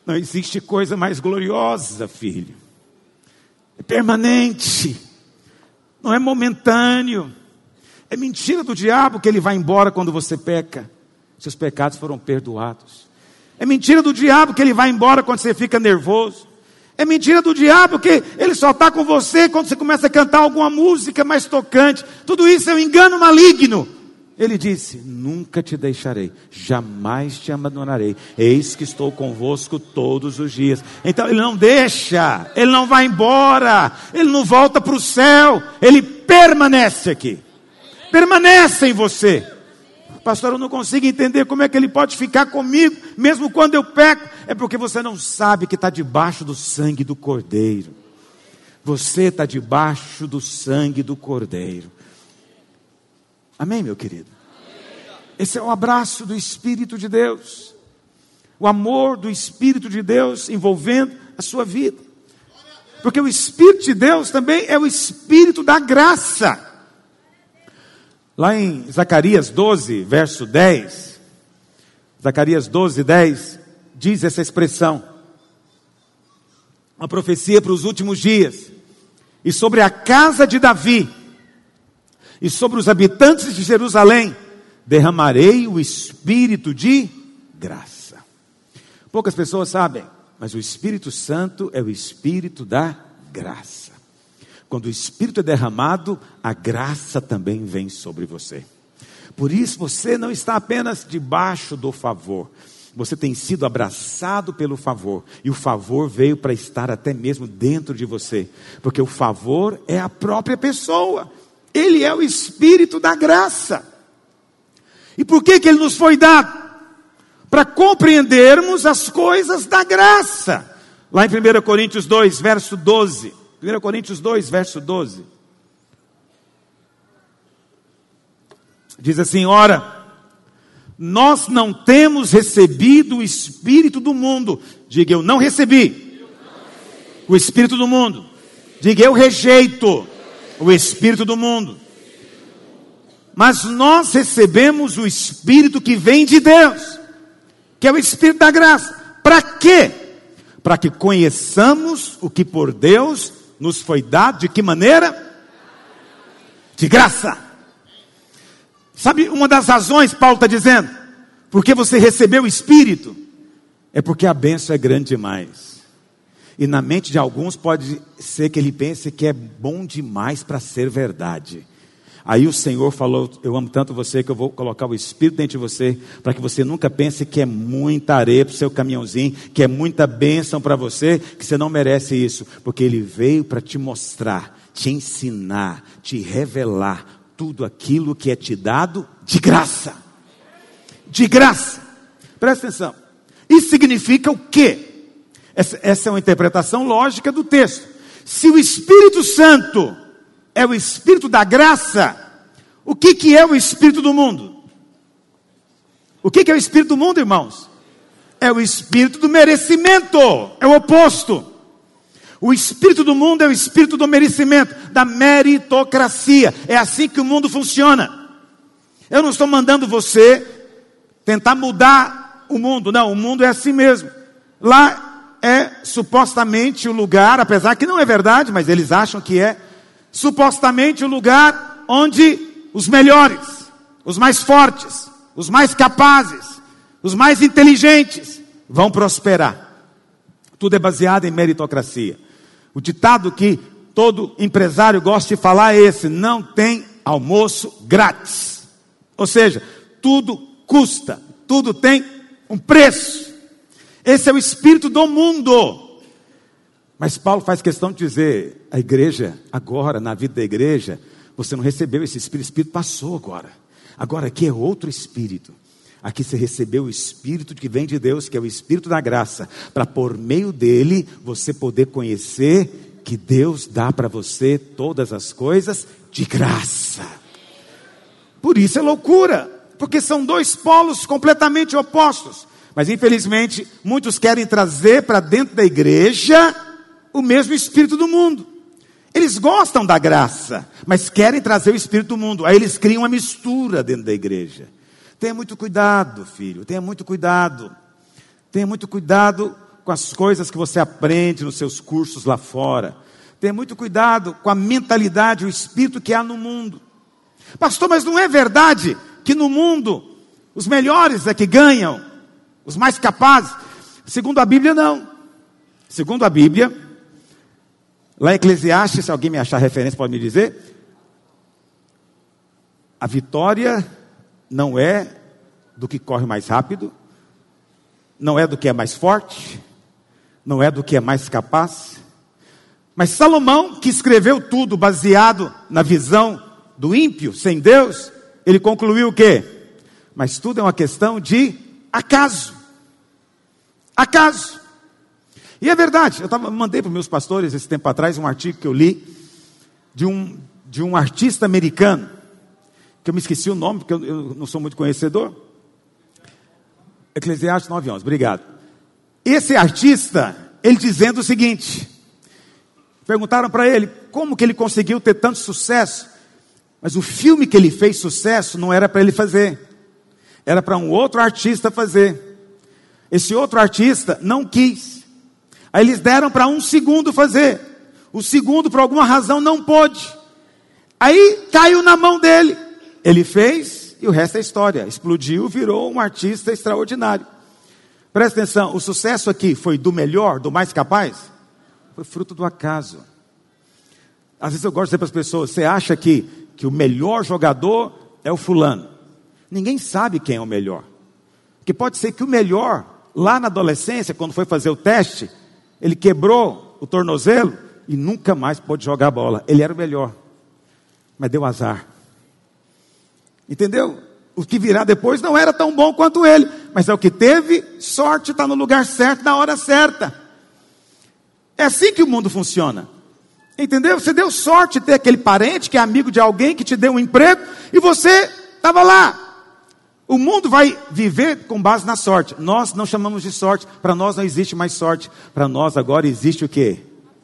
Não existe coisa mais gloriosa, filho. É permanente. Não é momentâneo. É mentira do diabo que ele vai embora quando você peca. Seus pecados foram perdoados. É mentira do diabo que ele vai embora quando você fica nervoso. É mentira do diabo que ele só está com você quando você começa a cantar alguma música mais tocante. Tudo isso é um engano maligno. Ele disse: nunca te deixarei, jamais te abandonarei. Eis que estou convosco todos os dias. Então ele não deixa, ele não vai embora, ele não volta para o céu, ele permanece aqui. Permanece em você. Pastor, eu não consigo entender como é que ele pode ficar comigo, mesmo quando eu peco. É porque você não sabe que está debaixo do sangue do Cordeiro. Você está debaixo do sangue do Cordeiro. Amém, meu querido? Esse é o abraço do Espírito de Deus. O amor do Espírito de Deus envolvendo a sua vida. Porque o Espírito de Deus também é o Espírito da graça. Lá em Zacarias 12, verso 10. Zacarias 12, 10, diz essa expressão. Uma profecia para os últimos dias. E sobre a casa de Davi, e sobre os habitantes de Jerusalém, derramarei o Espírito de graça. Poucas pessoas sabem, mas o Espírito Santo é o Espírito da graça. Quando o Espírito é derramado, a graça também vem sobre você. Por isso você não está apenas debaixo do favor. Você tem sido abraçado pelo favor. E o favor veio para estar até mesmo dentro de você. Porque o favor é a própria pessoa. Ele é o Espírito da graça. E por que ele nos foi dado? Para compreendermos as coisas da graça. Lá em 1 Coríntios 2, verso 12. 1 Coríntios 2, verso 12. Diz assim: ora, nós não temos recebido o Espírito do mundo. Diga: eu não recebi o Espírito do mundo. Diga: eu rejeito o Espírito do mundo. Mas nós recebemos o Espírito que vem de Deus, que é o Espírito da graça. Para quê? Para que conheçamos o que por Deus nos foi dado. De que maneira? De graça. Sabe uma das razões, Paulo está dizendo, porque você recebeu o Espírito? É porque a bênção é grande demais. E na mente de alguns pode ser que ele pense que é bom demais para ser verdade. Aí o Senhor falou: eu amo tanto você que eu vou colocar o Espírito dentro de você, para que você nunca pense que é muita areia para o seu caminhãozinho, que é muita bênção para você, que você não merece isso. Porque Ele veio para te mostrar, te ensinar, te revelar tudo aquilo que é te dado de graça. De graça. Presta atenção. Isso significa o quê? Essa é uma interpretação lógica do texto. Se o Espírito Santo é o Espírito da graça, o que é o Espírito do mundo? O que é o Espírito do mundo, irmãos? É o Espírito do merecimento, é o oposto. O Espírito do mundo é o Espírito do merecimento, da meritocracia. É assim que o mundo funciona. Eu não estou mandando você tentar mudar o mundo, não, o mundo é assim mesmo. Lá é supostamente o lugar, apesar que não é verdade, mas eles acham que é, supostamente o lugar onde os melhores, os mais fortes, os mais capazes, os mais inteligentes vão prosperar. Tudo é baseado em meritocracia. O ditado que todo empresário gosta de falar é esse: não tem almoço grátis. Ou seja, tudo custa, tudo tem um preço. Esse é o espírito do mundo. Mas Paulo faz questão de dizer: a igreja, agora, na vida da igreja, você não recebeu esse espírito, o espírito passou agora. Agora aqui é outro espírito. Aqui você recebeu o Espírito que vem de Deus, que é o Espírito da graça, para por meio dele você poder conhecer que Deus dá para você todas as coisas de graça. Por isso é loucura, porque são dois polos completamente opostos. Mas infelizmente muitos querem trazer para dentro da igreja o mesmo espírito do mundo. Eles gostam da graça, mas querem trazer o espírito do mundo. Aí eles criam uma mistura dentro da igreja. Tenha muito cuidado, filho, tenha muito cuidado. Tenha muito cuidado com as coisas que você aprende nos seus cursos lá fora. Tenha muito cuidado com a mentalidade, o espírito que há no mundo. Pastor, mas não é verdade que no mundo os melhores é que ganham, os mais capazes? Segundo a Bíblia, não. Segundo a Bíblia, lá em Eclesiastes, se alguém me achar referência pode me dizer, a vitória não é do que corre mais rápido, não é do que é mais forte, não é do que é mais capaz. Mas Salomão, que escreveu tudo baseado na visão do ímpio, sem Deus, ele concluiu o quê? Mas tudo é uma questão de acaso. Acaso. E é verdade, mandei para os meus pastores esse tempo atrás um artigo que eu li de um artista americano, que eu me esqueci o nome, porque eu não sou muito conhecedor. Eclesiastes 9:11, obrigado. Esse artista, ele dizendo o seguinte, perguntaram para ele como que ele conseguiu ter tanto sucesso, mas o filme que ele fez sucesso não era para ele fazer, era para um outro artista fazer. Esse outro artista não quis. Aí eles deram para um segundo fazer. O segundo, por alguma razão, não pôde. Aí caiu na mão dele. Ele fez e o resto é história. Explodiu, virou um artista extraordinário. Presta atenção, o sucesso aqui foi do melhor, do mais capaz? Foi fruto do acaso. Às vezes eu gosto de dizer para as pessoas, você acha que o melhor jogador é o fulano? Ninguém sabe quem é o melhor. Porque pode ser que o melhor, lá na adolescência, quando foi fazer o teste, ele quebrou o tornozelo e nunca mais pôde jogar bola. Ele era o melhor, mas deu azar. Entendeu? O que virá depois não era tão bom quanto ele, mas é o que teve sorte, está no lugar certo, na hora certa. É assim que o mundo funciona. Entendeu? Você deu sorte de ter aquele parente que é amigo de alguém que te deu um emprego e você estava lá. O mundo vai viver com base na sorte. Nós não chamamos de sorte. Para nós não existe mais sorte. Para nós agora existe o quê?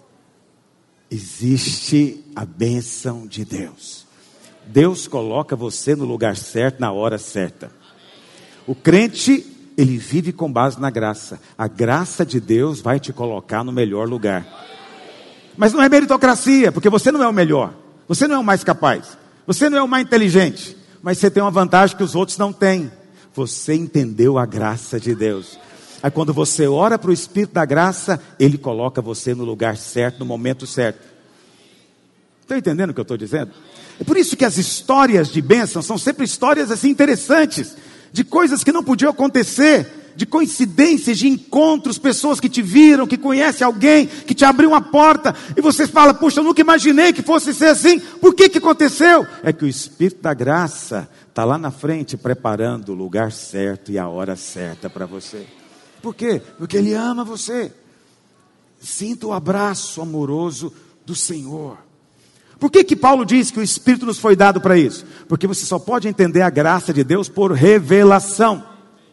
Existe a bênção de Deus. Deus coloca você no lugar certo, na hora certa. O crente, ele vive com base na graça. A graça de Deus vai te colocar no melhor lugar. Mas não é meritocracia, porque você não é o melhor. Você não é o mais capaz. Você não é o mais inteligente. Mas você tem uma vantagem que os outros não têm. Você entendeu a graça de Deus. Aí quando você ora para o Espírito da graça, Ele coloca você no lugar certo, no momento certo. Estão entendendo o que eu estou dizendo? É por isso que as histórias de bênção são sempre histórias assim interessantes. De coisas que não podiam acontecer. De coincidências, de encontros, pessoas que te viram, que conhecem alguém, que te abriu uma porta, e você fala, puxa, eu nunca imaginei que fosse ser assim, por que aconteceu? É que o Espírito da graça está lá na frente, preparando o lugar certo e a hora certa para você. Por quê? Porque Ele ama você. Sinta o abraço amoroso do Senhor. Por que Paulo diz que o Espírito nos foi dado para isso? Porque você só pode entender a graça de Deus por revelação.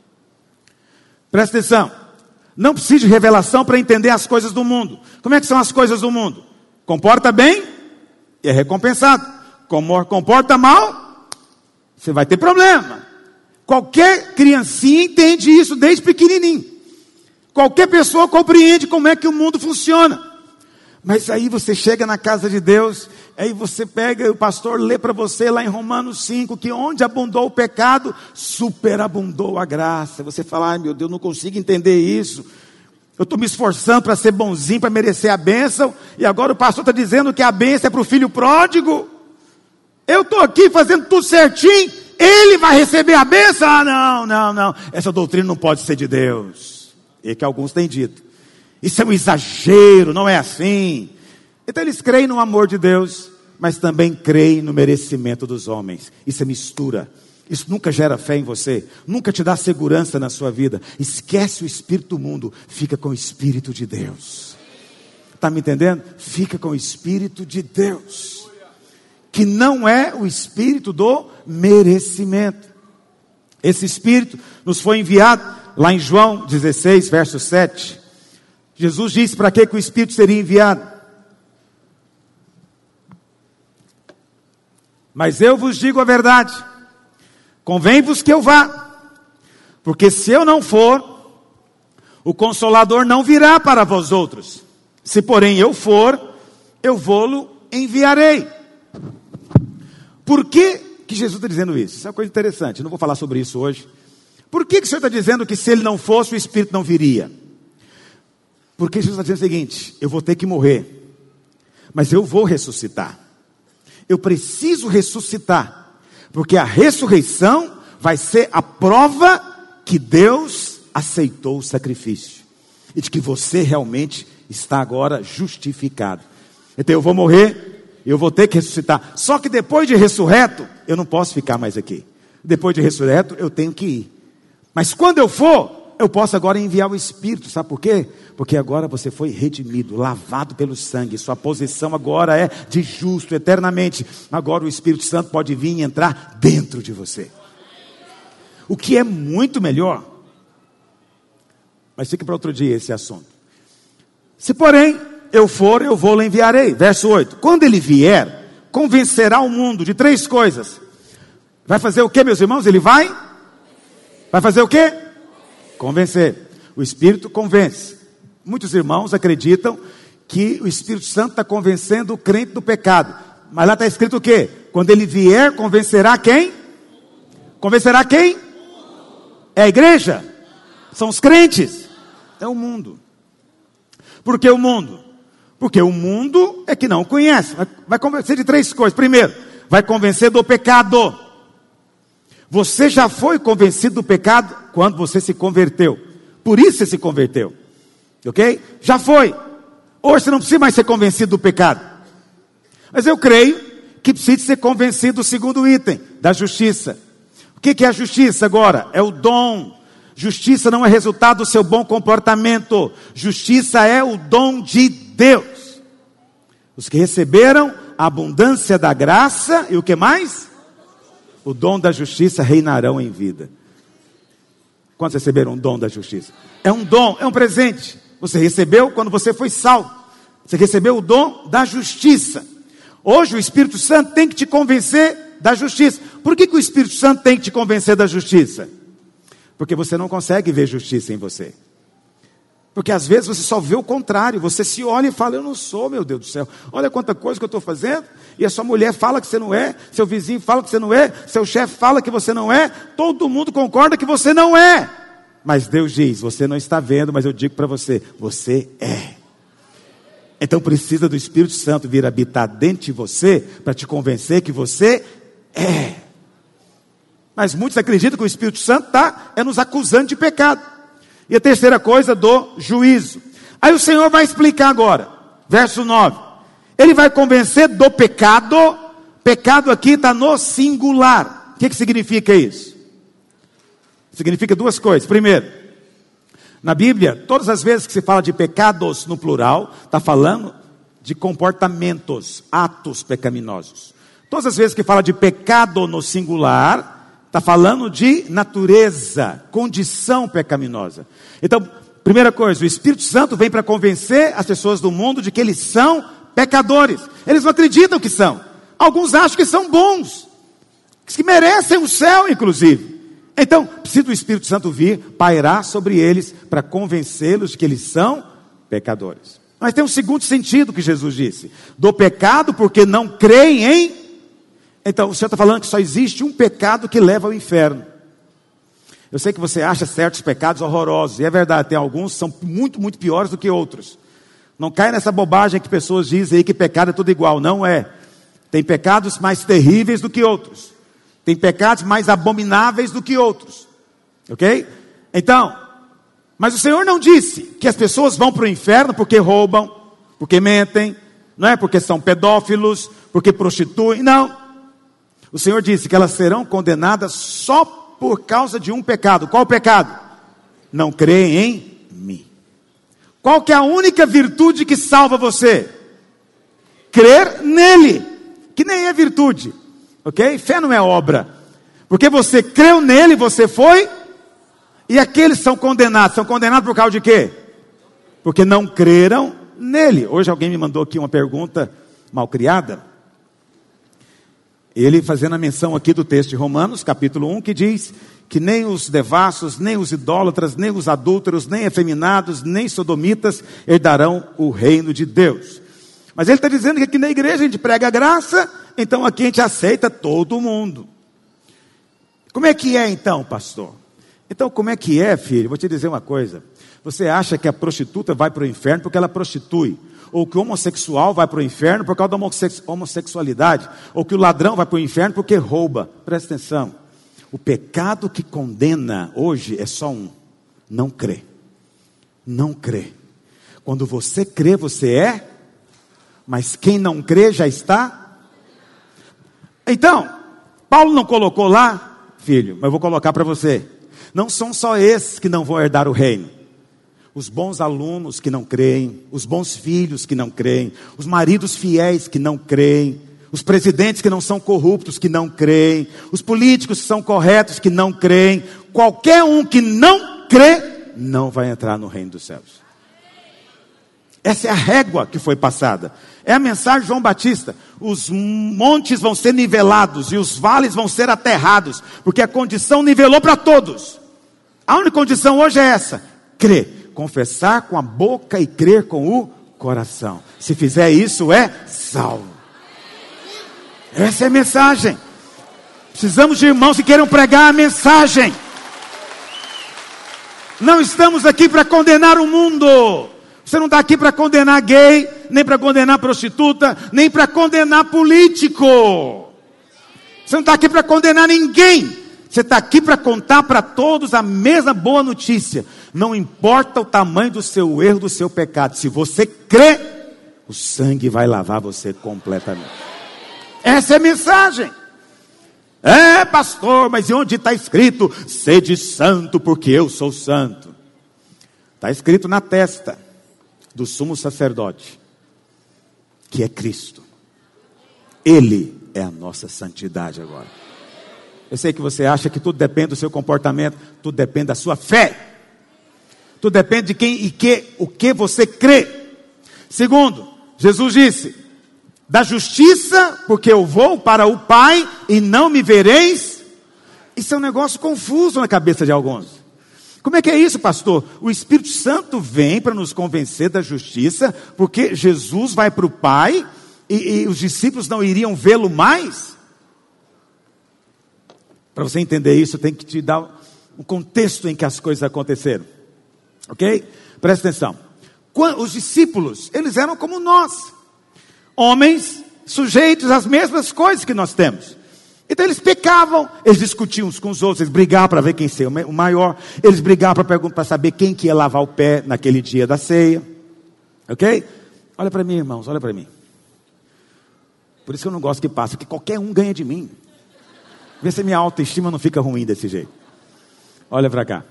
Presta atenção, não precisa de revelação para entender as coisas do mundo. Como é que são as coisas do mundo? Comporta bem e é recompensado. Comporta mal, você vai ter problema. Qualquer criancinha entende isso desde pequenininho. Qualquer pessoa compreende como é que o mundo funciona. Mas aí você chega na casa de Deus, aí você pega, o pastor lê para você lá em Romanos 5, que onde abundou o pecado, superabundou a graça. Você fala, ai meu Deus, não consigo entender isso. Eu estou me esforçando para ser bonzinho, para merecer a bênção, e agora o pastor está dizendo que a bênção é para o filho pródigo. Eu estou aqui fazendo tudo certinho, ele vai receber a bênção? Ah, não, essa doutrina não pode ser de Deus. É que alguns têm dito. Isso é um exagero, não é assim. Então eles creem no amor de Deus, mas também creem no merecimento dos homens. Isso é mistura. Isso nunca gera fé em você, nunca te dá segurança na sua vida. Esquece o espírito do mundo, fica com o Espírito de Deus. Está me entendendo? Fica com o Espírito de Deus, que não é o espírito do merecimento. Esse Espírito nos foi enviado lá em João 16, verso 7. Jesus disse para que o Espírito seria enviado. Mas eu vos digo a verdade, convém-vos que eu vá, porque se eu não for, O Consolador não virá para vós outros. Se porém eu for, eu vou-lo enviarei. Por que Jesus está dizendo isso? Isso é uma coisa interessante, não vou falar sobre isso hoje. Por que o Senhor está dizendo que se ele não fosse, o Espírito não viria? Porque Jesus está dizendo o seguinte: eu vou ter que morrer, mas eu vou ressuscitar. Eu preciso ressuscitar, porque a ressurreição vai ser a prova que Deus aceitou o sacrifício e de que você realmente está agora justificado. Então eu vou morrer, eu vou ter que ressuscitar. Só que depois de ressurreto, eu não posso ficar mais aqui. Depois de ressurreto, eu tenho que ir. Mas quando eu for, eu posso agora enviar o Espírito. Sabe por quê? Porque agora você foi redimido, lavado pelo sangue. Sua posição agora é de justo eternamente. Agora o Espírito Santo pode vir e entrar dentro de você. O que é muito melhor. Mas fica para outro dia esse assunto. Se porém eu for, eu vou-lo enviarei. Verso 8. Quando ele vier, convencerá o mundo de 3 coisas. Vai fazer o que, meus irmãos? Ele vai fazer o quê? Convencer. O Espírito convence. Muitos irmãos acreditam que o Espírito Santo está convencendo o crente do pecado. Mas lá está escrito o quê? Quando ele vier, convencerá quem? Convencerá quem? É a igreja? São os crentes? É o mundo. Por que o mundo? Porque o mundo é que não conhece. Vai convencer de 3 coisas. Primeiro, vai convencer do pecado. Você já foi convencido do pecado quando você se converteu. Por isso você se converteu. Ok? Já foi. Hoje você não precisa mais ser convencido do pecado. Mas eu creio que precisa ser convencido do segundo item, da justiça. O que é a justiça agora? É o dom. Justiça não é resultado do seu bom comportamento. Justiça é o dom de Deus. Os que receberam a abundância da graça e o que mais? O dom da justiça reinarão em vida. Quantos receberam o dom da justiça? É um dom, é um presente. Você recebeu quando você foi salvo. Você recebeu o dom da justiça. Hoje o Espírito Santo tem que te convencer da justiça. Por que o Espírito Santo tem que te convencer da justiça? Porque você não consegue ver justiça em você. Porque às vezes você só vê o contrário. Você se olha e fala: eu não sou, meu Deus do céu. Olha quanta coisa que eu estou fazendo. E a sua mulher fala que você não é. Seu vizinho fala que você não é. Seu chefe fala que você não é. Todo mundo concorda que você não é. Mas Deus diz: você não está vendo, mas eu digo para você: você é. Então precisa do Espírito Santo vir habitar dentro de você para te convencer que você é. Mas muitos acreditam que o Espírito Santo está nos acusando de pecado. E a terceira coisa, do juízo. Aí o Senhor vai explicar agora, verso 9. Ele vai convencer do pecado. Pecado aqui está no singular. O que significa isso? Significa 2 coisas. Primeiro, na Bíblia, todas as vezes que se fala de pecados no plural, está falando de comportamentos, atos pecaminosos. Todas as vezes que fala de pecado no singular, está falando de natureza, condição pecaminosa. Então, primeira coisa, o Espírito Santo vem para convencer as pessoas do mundo de que eles são pecadores. Eles não acreditam que são. Alguns acham que são bons, que merecem o céu, inclusive. Então, precisa do Espírito Santo vir, pairar sobre eles, para convencê-los de que eles são pecadores. Mas tem um segundo sentido que Jesus disse: do pecado porque não creem em... Então, o Senhor está falando que só existe um pecado que leva ao inferno. Eu sei que você acha certos pecados horrorosos, e é verdade, tem alguns que são muito, muito piores do que outros. Não cai nessa bobagem que pessoas dizem aí que pecado é tudo igual. Não é. Tem pecados mais terríveis do que outros. Tem pecados mais abomináveis do que outros. Ok? Então, mas o Senhor não disse que as pessoas vão para o inferno porque roubam, porque mentem, não é? Porque são pedófilos, porque prostituem. Não. O Senhor disse que elas serão condenadas só por causa de um pecado. Qual pecado? Não creem em mim. Qual que é a única virtude que salva você? Crer nele, que nem é virtude. Ok? Fé não é obra. Porque você creu nele, você foi. E aqueles são condenados. São condenados por causa de quê? Porque não creram nele. Hoje alguém me mandou aqui uma pergunta malcriada. Ele fazendo a menção aqui do texto de Romanos, capítulo 1, que diz que nem os devassos, nem os idólatras, nem os adúlteros, nem efeminados, nem sodomitas herdarão o reino de Deus. Mas ele está dizendo que aqui na igreja a gente prega a graça, então aqui a gente aceita todo mundo. Como é que é então, pastor? Então como é que é, filho? Vou te dizer uma coisa. Você acha que a prostituta vai para o inferno porque ela prostitui? Ou que o homossexual vai para o inferno por causa da homossexualidade? Ou que o ladrão vai para o inferno porque rouba? Presta atenção. O pecado que condena hoje é só um: não crê. Não crê. Quando você crê, você é. Mas quem não crê já está. Então, Paulo não colocou lá, filho, mas eu vou colocar para você. Não são só esses que não vão herdar o reino. Os bons alunos que não creem, os bons filhos que não creem, os maridos fiéis que não creem, os presidentes que não são corruptos que não creem, os políticos que são corretos que não creem. Qualquer um que não crê, não vai entrar no reino dos céus. Essa é a régua que foi passada. É a mensagem de João Batista. Os montes vão ser nivelados e os vales vão ser aterrados, porque a condição nivelou para todos. A única condição hoje é essa: crer. Confessar com a boca e crer com o coração. Se fizer isso, é salvo. Essa é a mensagem. Precisamos de irmãos que queiram pregar a mensagem. Não estamos aqui para condenar o mundo. Você não está aqui para condenar gay, nem para condenar prostituta, nem para condenar político. Você não está aqui para condenar ninguém. Você está aqui para contar para todos a mesma boa notícia. Não importa o tamanho do seu erro, do seu pecado. Se você crê, o sangue vai lavar você completamente. Essa é a mensagem. É, pastor, mas e onde está escrito? Sede santo porque eu sou santo. Está escrito na testa do sumo sacerdote, que é Cristo. Ele é a nossa santidade agora. Eu sei que você acha que tudo depende do seu comportamento, tudo depende da sua fé. Tudo depende de quem e o que você crê. Segundo, Jesus disse: da justiça, porque eu vou para o Pai e não me vereis. Isso é um negócio confuso na cabeça de alguns. Como é que é isso, pastor? O Espírito Santo vem para nos convencer da justiça, porque Jesus vai para o Pai e os discípulos não iriam vê-lo mais? Para você entender isso, tem que te dar o contexto em que as coisas aconteceram. Ok? Presta atenção. Os discípulos, eles eram como nós. Homens sujeitos às mesmas coisas que nós temos. Então eles pecavam, eles discutiam uns com os outros, eles brigavam para ver quem seria o maior. Eles brigavam para saber quem que ia lavar o pé naquele dia da ceia. Ok? Olha para mim, irmãos, olha para mim. Por isso que eu não gosto que passe, porque qualquer um ganha de mim. Vê se a minha autoestima não fica ruim desse jeito. Olha para cá.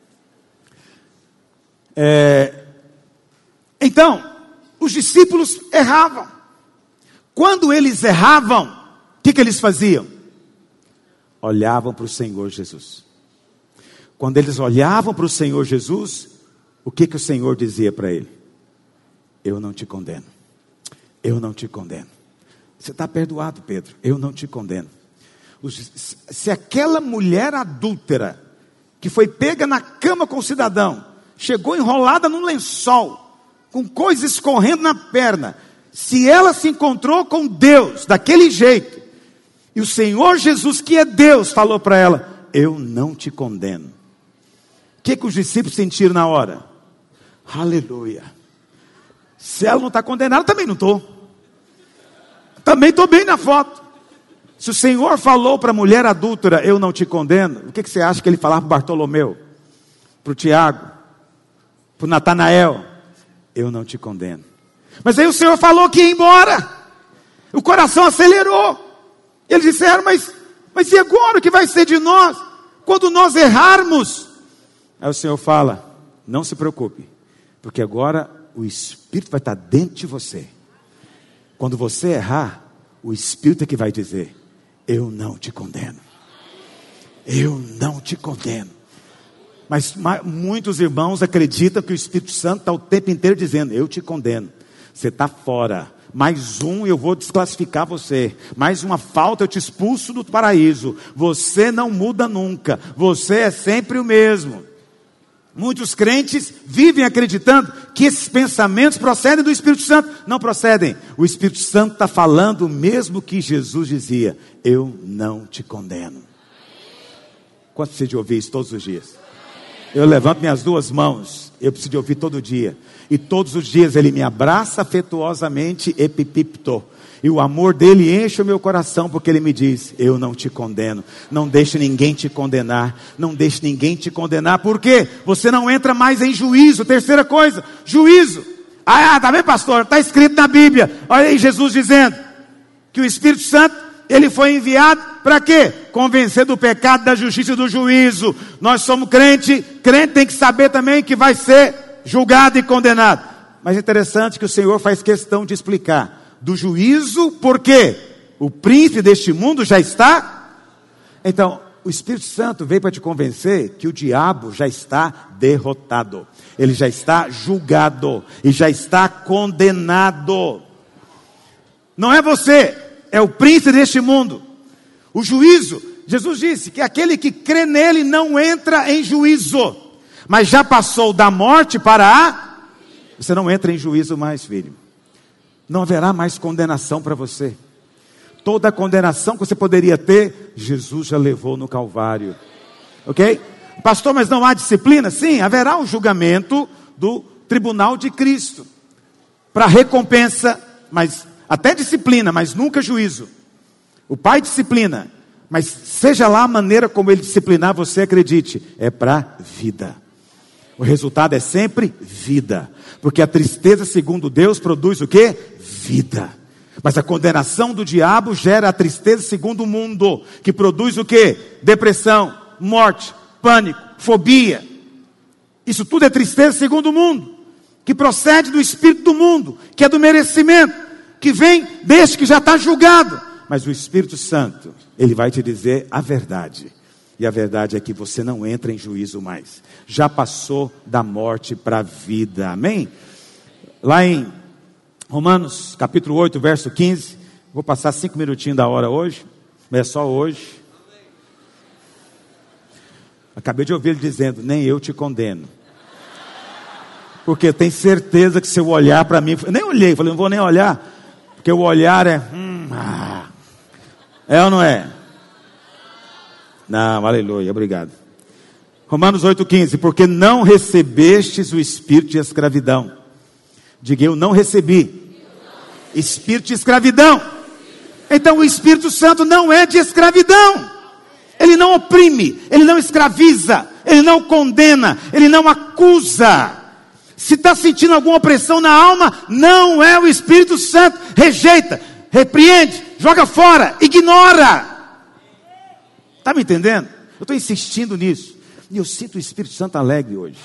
Então, os discípulos erravam. Quando eles erravam, o que eles faziam? Olhavam para o Senhor Jesus. Quando eles olhavam para o Senhor Jesus, o que o Senhor dizia para ele? Eu não te condeno. Eu não te condeno. Você está perdoado, Pedro. Eu não te condeno. Se aquela mulher adúltera, que foi pega na cama com o cidadão, chegou enrolada num lençol, com coisas escorrendo na perna, se ela se encontrou com Deus daquele jeito, e o Senhor Jesus, que é Deus, falou para ela: eu não te condeno. O que os discípulos sentiram na hora? Aleluia. Se ela não está condenada, eu também não estou. Também estou bem na foto. Se o Senhor falou para a mulher adúltera: eu não te condeno, o que você acha que ele falava para Bartolomeu, para o Tiago, para o Natanael? Eu não te condeno. Mas aí o Senhor falou que ia embora. O coração acelerou. Eles disseram: mas e agora o que vai ser de nós? Quando nós errarmos? Aí o Senhor fala: não se preocupe, porque agora o Espírito vai estar dentro de você. Quando você errar, o Espírito é que vai dizer: eu não te condeno. Eu não te condeno. Mas muitos irmãos acreditam que o Espírito Santo está o tempo inteiro dizendo: eu te condeno. Você está fora. mais um eu vou desclassificar você, mais uma falta eu te expulso do paraíso, você não muda nunca, você é sempre o mesmo. Muitos crentes vivem acreditando que esses pensamentos procedem do Espírito Santo. Não procedem. O Espírito Santo está falando o mesmo que Jesus dizia: eu não te condeno. Quanto precisa de ouvir isso todos os dias? Eu levanto minhas duas mãos, eu preciso de ouvir todo dia. E todos os dias Ele me abraça afetuosamente, epipipto. E o amor dele enche o meu coração, porque Ele me diz: eu não te condeno. Não deixe ninguém te condenar. Não deixe ninguém te condenar. Por quê? Você não entra mais em juízo. Terceira coisa, juízo. Tá bem, pastor? Está escrito na Bíblia. Olha aí Jesus dizendo que o Espírito Santo, Ele foi enviado para quê? Convencer do pecado, da justiça e do juízo. Nós somos crente tem que saber também que vai ser julgado e condenado. Mas é interessante que o Senhor faz questão de explicar do juízo, porque o príncipe deste mundo já está. Então, o Espírito Santo veio para te convencer que o diabo já está derrotado, ele já está julgado e já está condenado. Não é você, é o príncipe deste mundo. O juízo, Jesus disse que aquele que crê nele não entra em juízo, mas já passou da morte para a... Você não entra em juízo mais, filho. Não haverá mais condenação para você. Toda a condenação que você poderia ter, Jesus já levou no Calvário. Ok? Pastor, mas não há disciplina? Sim, haverá um julgamento do tribunal de Cristo. Para recompensa, mas até disciplina, mas nunca juízo. O Pai disciplina, mas seja lá a maneira como Ele disciplinar, você acredite, é para vida. O resultado é sempre vida. Porque a tristeza, segundo Deus, produz o quê? Vida. Mas a condenação do diabo gera a tristeza segundo o mundo, que produz o quê? Depressão, morte, pânico, fobia. Isso tudo é tristeza segundo o mundo, que procede do espírito do mundo, que é do merecimento, que vem deste que já está julgado. Mas o Espírito Santo, Ele vai te dizer a verdade. E a verdade é que você não entra em juízo mais. Já passou da morte para a vida. Amém? Lá em Romanos, capítulo 8, verso 15. Vou passar 5 minutinhos da hora hoje. Mas é só hoje. Acabei de ouvir ele dizendo: nem eu te condeno. Porque eu tenho certeza que se eu olhar para mim... Eu nem olhei, falei, não vou nem olhar. Porque o olhar é... É ou não é? Não, aleluia, obrigado. Romanos 8,15. Porque não recebestes o espírito de escravidão. Diga, eu não recebi espírito de escravidão. Então o Espírito Santo não é de escravidão. Ele não oprime, ele não escraviza, ele não condena, ele não acusa. Se está sentindo alguma opressão na alma, não é o Espírito Santo. Rejeita, repreende, joga fora, ignora. Está me entendendo? Eu estou insistindo nisso. E eu sinto o Espírito Santo alegre hoje.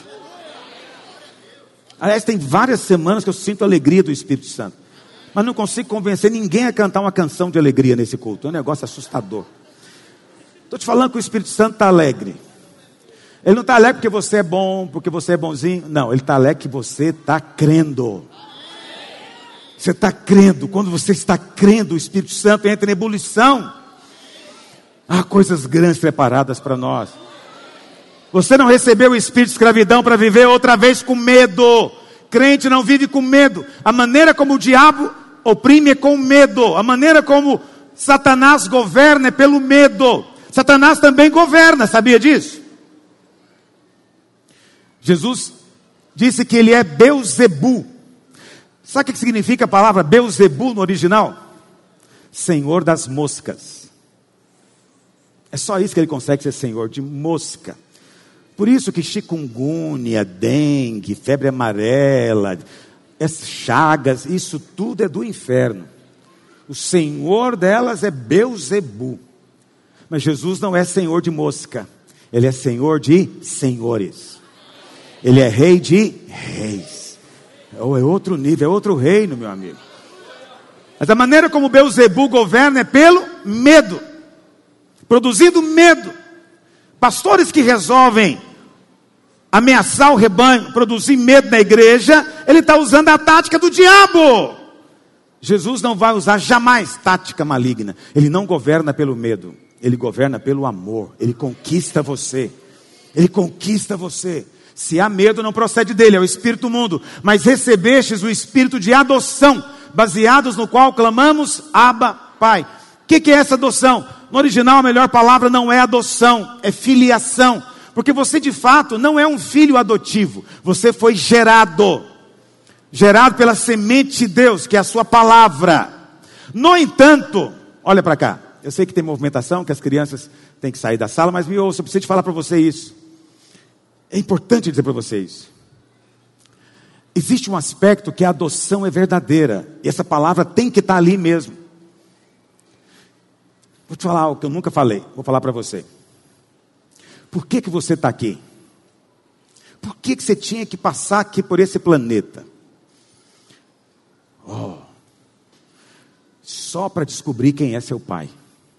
Aliás, tem várias semanas que eu sinto a alegria do Espírito Santo. Mas não consigo convencer ninguém a cantar uma canção de alegria nesse culto. É um negócio assustador. Estou te falando que o Espírito Santo está alegre. Ele não está alegre porque você é bom, porque você é bonzinho. Não, ele está alegre que você está crendo. Você está crendo. Quando você está crendo, o Espírito Santo entra em ebulição. Há coisas grandes preparadas para nós. Você não recebeu o espírito de escravidão para viver outra vez com medo. Crente não vive com medo. A maneira como o diabo oprime é com medo. A maneira como Satanás governa é pelo medo. Satanás também governa, sabia disso? Jesus disse que ele é Beuzebu. Sabe o que significa a palavra Beuzebu no original? Senhor das moscas. É só isso que ele consegue ser senhor, de mosca. Por isso que chikungunya, dengue, febre amarela, essas chagas, isso tudo é do inferno. O senhor delas é Beuzebu. Mas Jesus não é senhor de mosca. Ele é senhor de senhores. Ele é rei de reis. É outro nível, é outro reino, meu amigo. Mas a maneira como Beuzebu governa é pelo medo. Produzindo medo. Pastores que resolvem ameaçar o rebanho, produzir medo na igreja, ele está usando a tática do diabo. Jesus não vai usar jamais tática maligna. Ele não governa pelo medo. Ele governa pelo amor. Ele conquista você. Ele conquista você. Se há medo, não procede dele, é o espírito mundo. Mas recebestes o espírito de adoção, baseados no qual clamamos, Abba, Pai. O que é essa adoção? No original, a melhor palavra não é adoção, é filiação. Porque você de fato não é um filho adotivo. Você foi gerado. Gerado pela semente de Deus, que é a sua palavra. No entanto, olha para cá. Eu sei que tem movimentação, que as crianças têm que sair da sala, mas me ouça, eu preciso falar para você isso. É importante dizer para você isso. Existe um aspecto que a adoção é verdadeira. E essa palavra tem que estar ali mesmo. Vou te falar algo que eu nunca falei. Vou falar para você. Por que você está aqui? Por que você tinha que passar aqui por esse planeta? Só para descobrir quem é seu pai.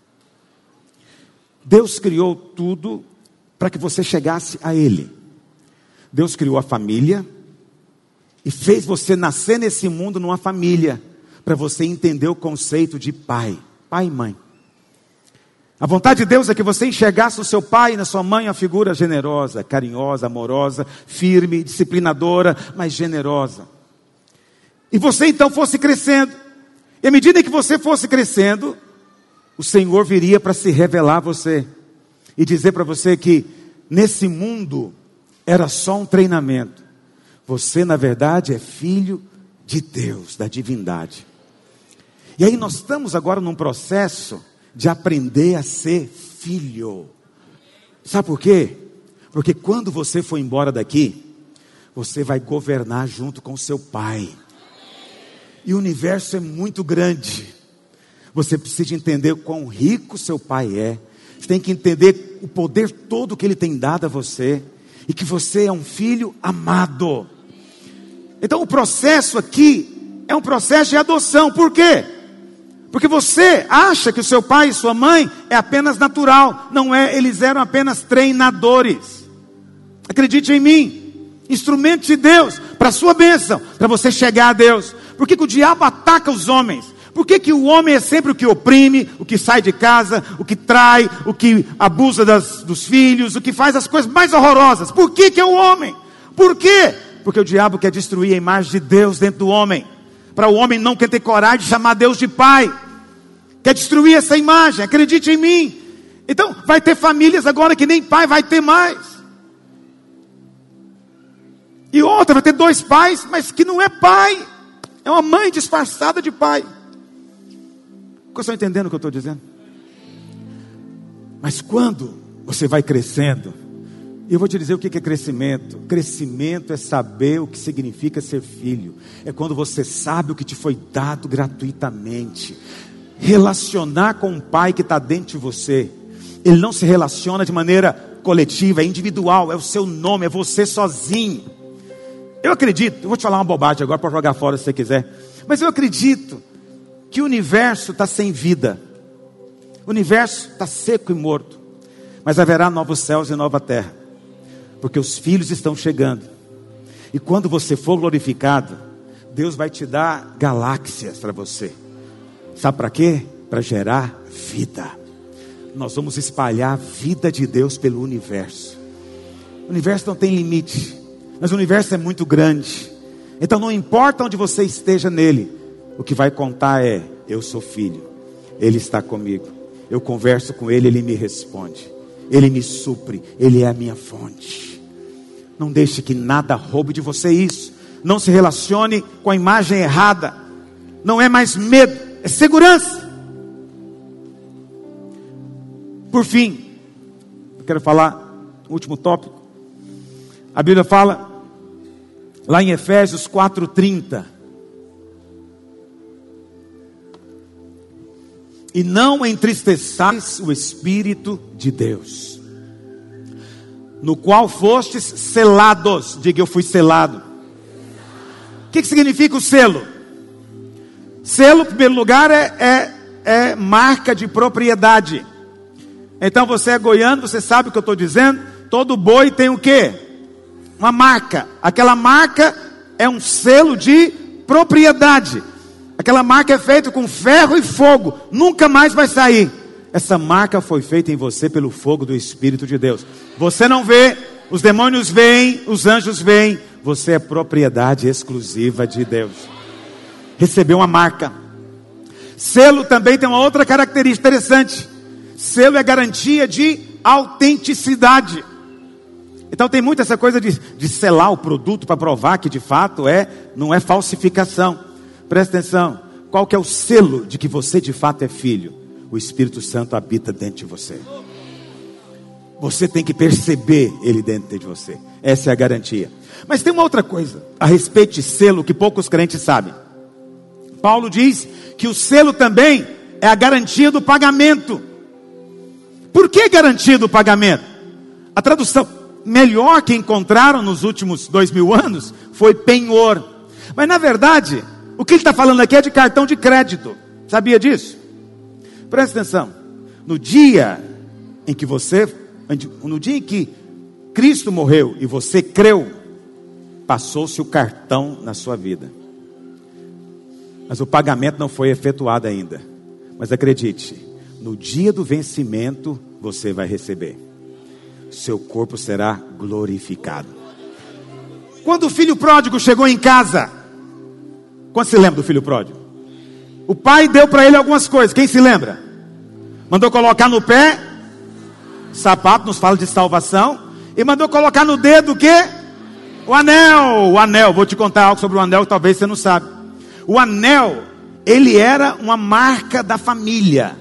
Deus criou tudo para que você chegasse a Ele. Deus criou a família e fez você nascer nesse mundo numa família, para você entender o conceito de pai e mãe. A vontade de Deus é que você enxergasse o seu pai e na sua mãe uma figura generosa, carinhosa, amorosa, firme, disciplinadora, mas generosa. E você então fosse crescendo. E à medida que você fosse crescendo, o Senhor viria para se revelar a você e dizer para você que nesse mundo era só um treinamento. Você, na verdade, é filho de Deus, da divindade. E aí nós estamos agora num processo de aprender a ser filho. Sabe por quê? Porque quando você for embora daqui, você vai governar junto com seu pai. E o universo é muito grande. Você precisa entender o quão rico seu pai é. Você tem que entender o poder todo que ele tem dado a você. E que você é um filho amado. Então o processo aqui é um processo de adoção. Por quê? Porque você acha que o seu pai e sua mãe é apenas natural. Não é, eles eram apenas treinadores. Acredite em mim. Instrumento de Deus para a sua bênção, para você chegar a Deus. Por que o diabo ataca os homens? Por que o homem é sempre o que oprime, o que sai de casa, o que trai, o que abusa dos filhos, o que faz as coisas mais horrorosas? Por que é o homem? Por quê? Porque o diabo quer destruir a imagem de Deus dentro do homem. Para o homem não quer ter coragem de chamar Deus de pai. Quer destruir essa imagem, acredite em mim. Então vai ter famílias agora que nem pai vai ter mais. E outra vai ter 2 pais, mas que não é pai. É uma mãe disfarçada de pai. Vocês estão entendendo o que eu estou dizendo? Mas quando você vai crescendo, eu vou te dizer o que é crescimento. Crescimento é saber o que significa ser filho. É quando você sabe o que te foi dado gratuitamente. Relacionar com um pai que está dentro de você. Ele não se relaciona de maneira coletiva, é individual, é o seu nome, é você sozinho. Eu acredito, eu vou te falar uma bobagem agora para jogar fora se você quiser. Mas eu acredito que o universo está sem vida. O universo está seco e morto. Mas haverá novos céus e nova terra. Porque os filhos estão chegando. E quando você for glorificado, Deus vai te dar galáxias para você. Sabe para quê? Para gerar vida. Nós vamos espalhar a vida de Deus pelo universo. O universo não tem limite. Mas o universo é muito grande. Então não importa onde você esteja nele. O que vai contar é: eu sou filho. Ele está comigo. Eu converso com ele, ele me responde. Ele me supre. Ele é a minha fonte. Não deixe que nada roube de você isso. Não se relacione com a imagem errada. Não é mais medo, é segurança. Por fim, eu quero falar o último tópico. A Bíblia fala lá em Efésios 4:30. E não entristeçais o Espírito de Deus, no qual fostes selados. Diga: eu fui selado. O que significa o selo? Selo, em primeiro lugar, é marca de propriedade. Então você é goiano, você sabe o que eu estou dizendo. Todo boi tem o quê? Uma marca. Aquela marca é um selo de propriedade. Aquela marca é feita com ferro e fogo, nunca mais vai sair. Essa marca foi feita em você pelo fogo do Espírito de Deus. Você não vê, os demônios veem, os anjos veem. Você é propriedade exclusiva de Deus. Recebeu uma marca. Selo também tem uma outra característica interessante. Selo é garantia de autenticidade. Então tem muito essa coisa de selar o produto para provar que de fato não é falsificação. Presta atenção. Qual que é o selo de que você de fato é filho? O Espírito Santo habita dentro de você. Você tem que perceber ele dentro de você. Essa é a garantia. Mas tem uma outra coisa a respeito de selo que poucos crentes sabem. Paulo diz que o selo também é a garantia do pagamento. Por que garantia do pagamento? A tradução melhor que encontraram nos últimos 2000 anos foi penhor. Mas na verdade, o que ele está falando aqui é de cartão de crédito. Sabia disso? Presta atenção. No dia em que Cristo morreu e você creu, passou-se o cartão na sua vida. Mas o pagamento não foi efetuado ainda. Mas acredite, no dia do vencimento você vai receber. Seu corpo será glorificado. Quando o filho pródigo chegou em casa, quando se lembra do filho pródigo? O pai deu para ele algumas coisas, quem se lembra? Mandou colocar no pé sapato, nos fala de salvação, e mandou colocar no dedo o quê? O anel, vou te contar algo sobre o anel que talvez você não sabe. O anel, ele era uma marca da família.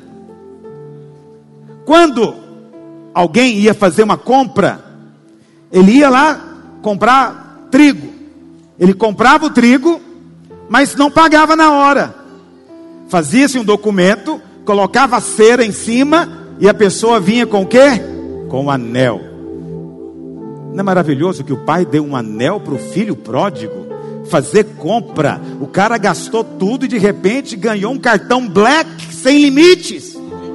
Quando alguém ia fazer uma compra, ele ia lá comprar trigo. Ele comprava o trigo, mas não pagava na hora. Fazia-se um documento, colocava a cera em cima, e a pessoa vinha com o quê? Com o anel. Não é maravilhoso que o pai deu um anel para o filho pródigo fazer compra? O cara gastou tudo e de repente ganhou um cartão black sem limites.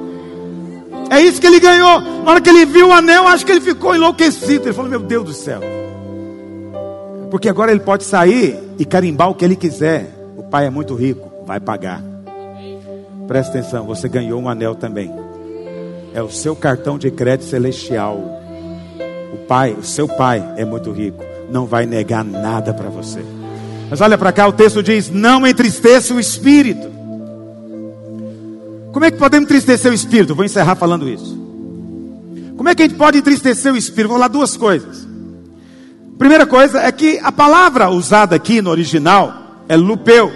É isso que ele ganhou. Na hora que ele viu o anel, acho que ele ficou enlouquecido. Ele falou: meu Deus do céu. Porque agora ele pode sair e carimbar o que ele quiser. O pai é muito rico, vai pagar. Presta atenção, você ganhou um anel também. É o seu cartão de crédito celestial. O seu pai é muito rico, não vai negar nada para você. Mas olha para cá, o texto diz: não entristeça o espírito. Como é que podemos entristecer o espírito? Vou encerrar falando isso. Como é que a gente pode entristecer o espírito? Vou falar duas coisas. Primeira coisa é que a palavra usada aqui no original é lupeu.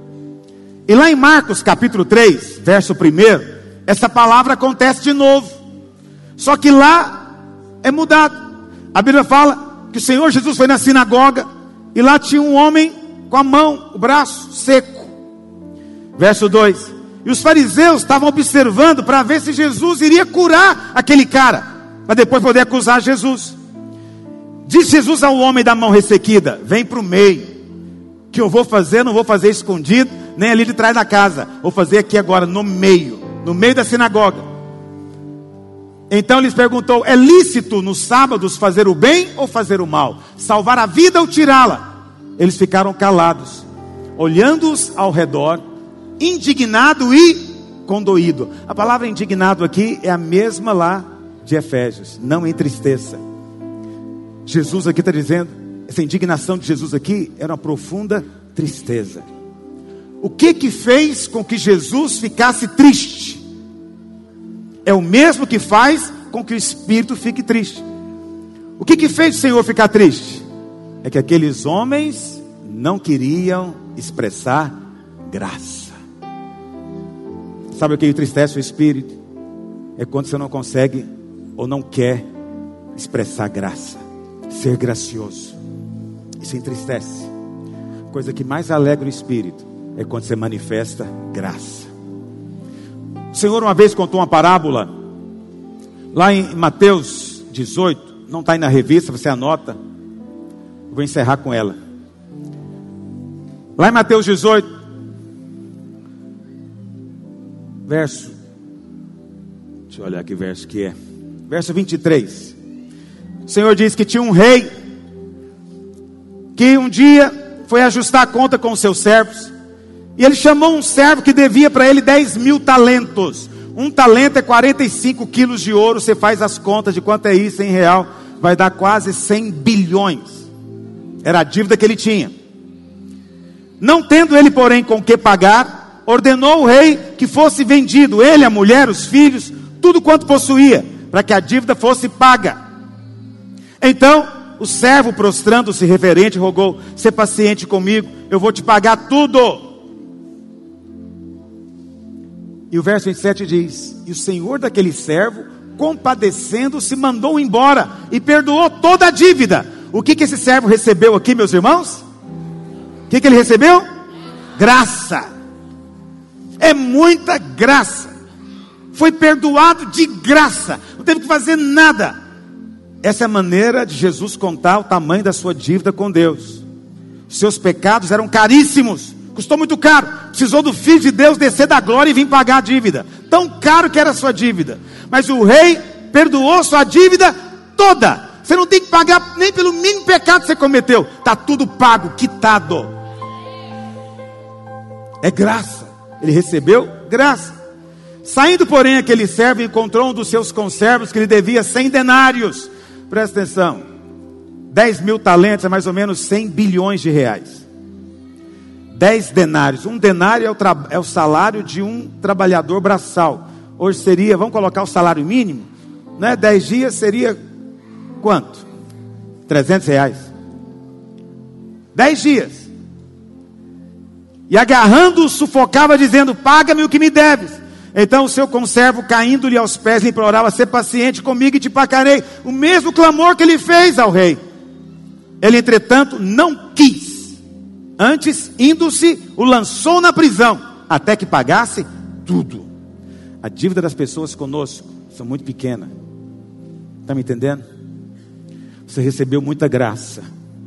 E lá em Marcos capítulo 3, verso 1, essa palavra acontece de novo. Só que lá é mudado. A Bíblia fala que o Senhor Jesus foi na sinagoga e lá tinha um homem com a mão, o braço seco. Verso 2. E os fariseus estavam observando para ver se Jesus iria curar aquele cara, para depois poder acusar Jesus. Disse Jesus ao homem da mão ressequida: vem para o meio, que eu vou fazer, não vou fazer escondido, nem ali de trás da casa, vou fazer aqui agora no meio da sinagoga. Então lhes perguntou: é lícito nos sábados fazer o bem ou fazer o mal? Salvar a vida ou tirá-la? Eles ficaram calados, olhando-os ao redor, indignado e condoído. A palavra indignado aqui é a mesma lá de Efésios. Não entristeça. Jesus aqui está dizendo, essa indignação de Jesus aqui era uma profunda tristeza. O que fez com que Jesus ficasse triste? É o mesmo que faz com que o espírito fique triste. O que fez o Senhor ficar triste? É que aqueles homens não queriam expressar graça. Sabe o que entristece o espírito? É quando você não consegue ou não quer expressar graça, ser gracioso. Isso entristece. A coisa que mais alegra o espírito é quando você manifesta graça. O Senhor uma vez contou uma parábola lá em Mateus 18. Não está aí na revista, você anota. Eu vou encerrar com ela. Lá em Mateus 18, deixa eu olhar que verso que é. Verso 23. O Senhor diz que tinha um rei que um dia foi ajustar a conta com os seus servos. E ele chamou um servo que devia para ele 10.000 talentos. Um talento é 45 quilos de ouro. Você faz as contas de quanto é isso em real. Vai dar quase 100 bilhões. Era a dívida que ele tinha. Não tendo ele, porém, com que pagar, ordenou o rei que fosse vendido, ele, a mulher, os filhos, tudo quanto possuía, para que a dívida fosse paga. Então o servo, prostrando-se reverente, rogou: "Sê paciente comigo, eu vou te pagar tudo." E o verso 27 diz: "E o senhor daquele servo, compadecendo-se, mandou embora e perdoou toda a dívida." O que esse servo recebeu aqui, meus irmãos? O que ele recebeu? Graça. É muita graça. Foi perdoado de graça. Não teve que fazer nada. Essa é a maneira de Jesus contar o tamanho da sua dívida com Deus. Os seus pecados eram caríssimos. Custou muito caro. Precisou do Filho de Deus descer da glória e vir pagar a dívida. Tão caro que era a sua dívida. Mas o rei perdoou sua dívida toda. Você não tem que pagar nem pelo mínimo pecado que você cometeu. Está tudo pago, quitado. É graça. Ele recebeu graça. Saindo, porém, aquele servo encontrou um dos seus conservos que lhe devia 100 denários. Presta atenção. 10.000 talentos é mais ou menos 100 bilhões de reais. 10 denários. Um denário é o salário de um trabalhador braçal. Hoje seria, vamos colocar o salário mínimo, né? 10 dias seria quanto? 300 reais. 10 dias. E agarrando-o, sufocava, dizendo: "Paga-me o que me deves." Então o seu conservo, caindo-lhe aos pés, lhe implorava: "Sê paciente comigo e te pagarei." O mesmo clamor que ele fez ao rei. Ele, entretanto, não quis. Antes, indo-se, o lançou na prisão, até que pagasse tudo. A dívida das pessoas conosco são muito pequena. Está me entendendo? Você recebeu muita graça.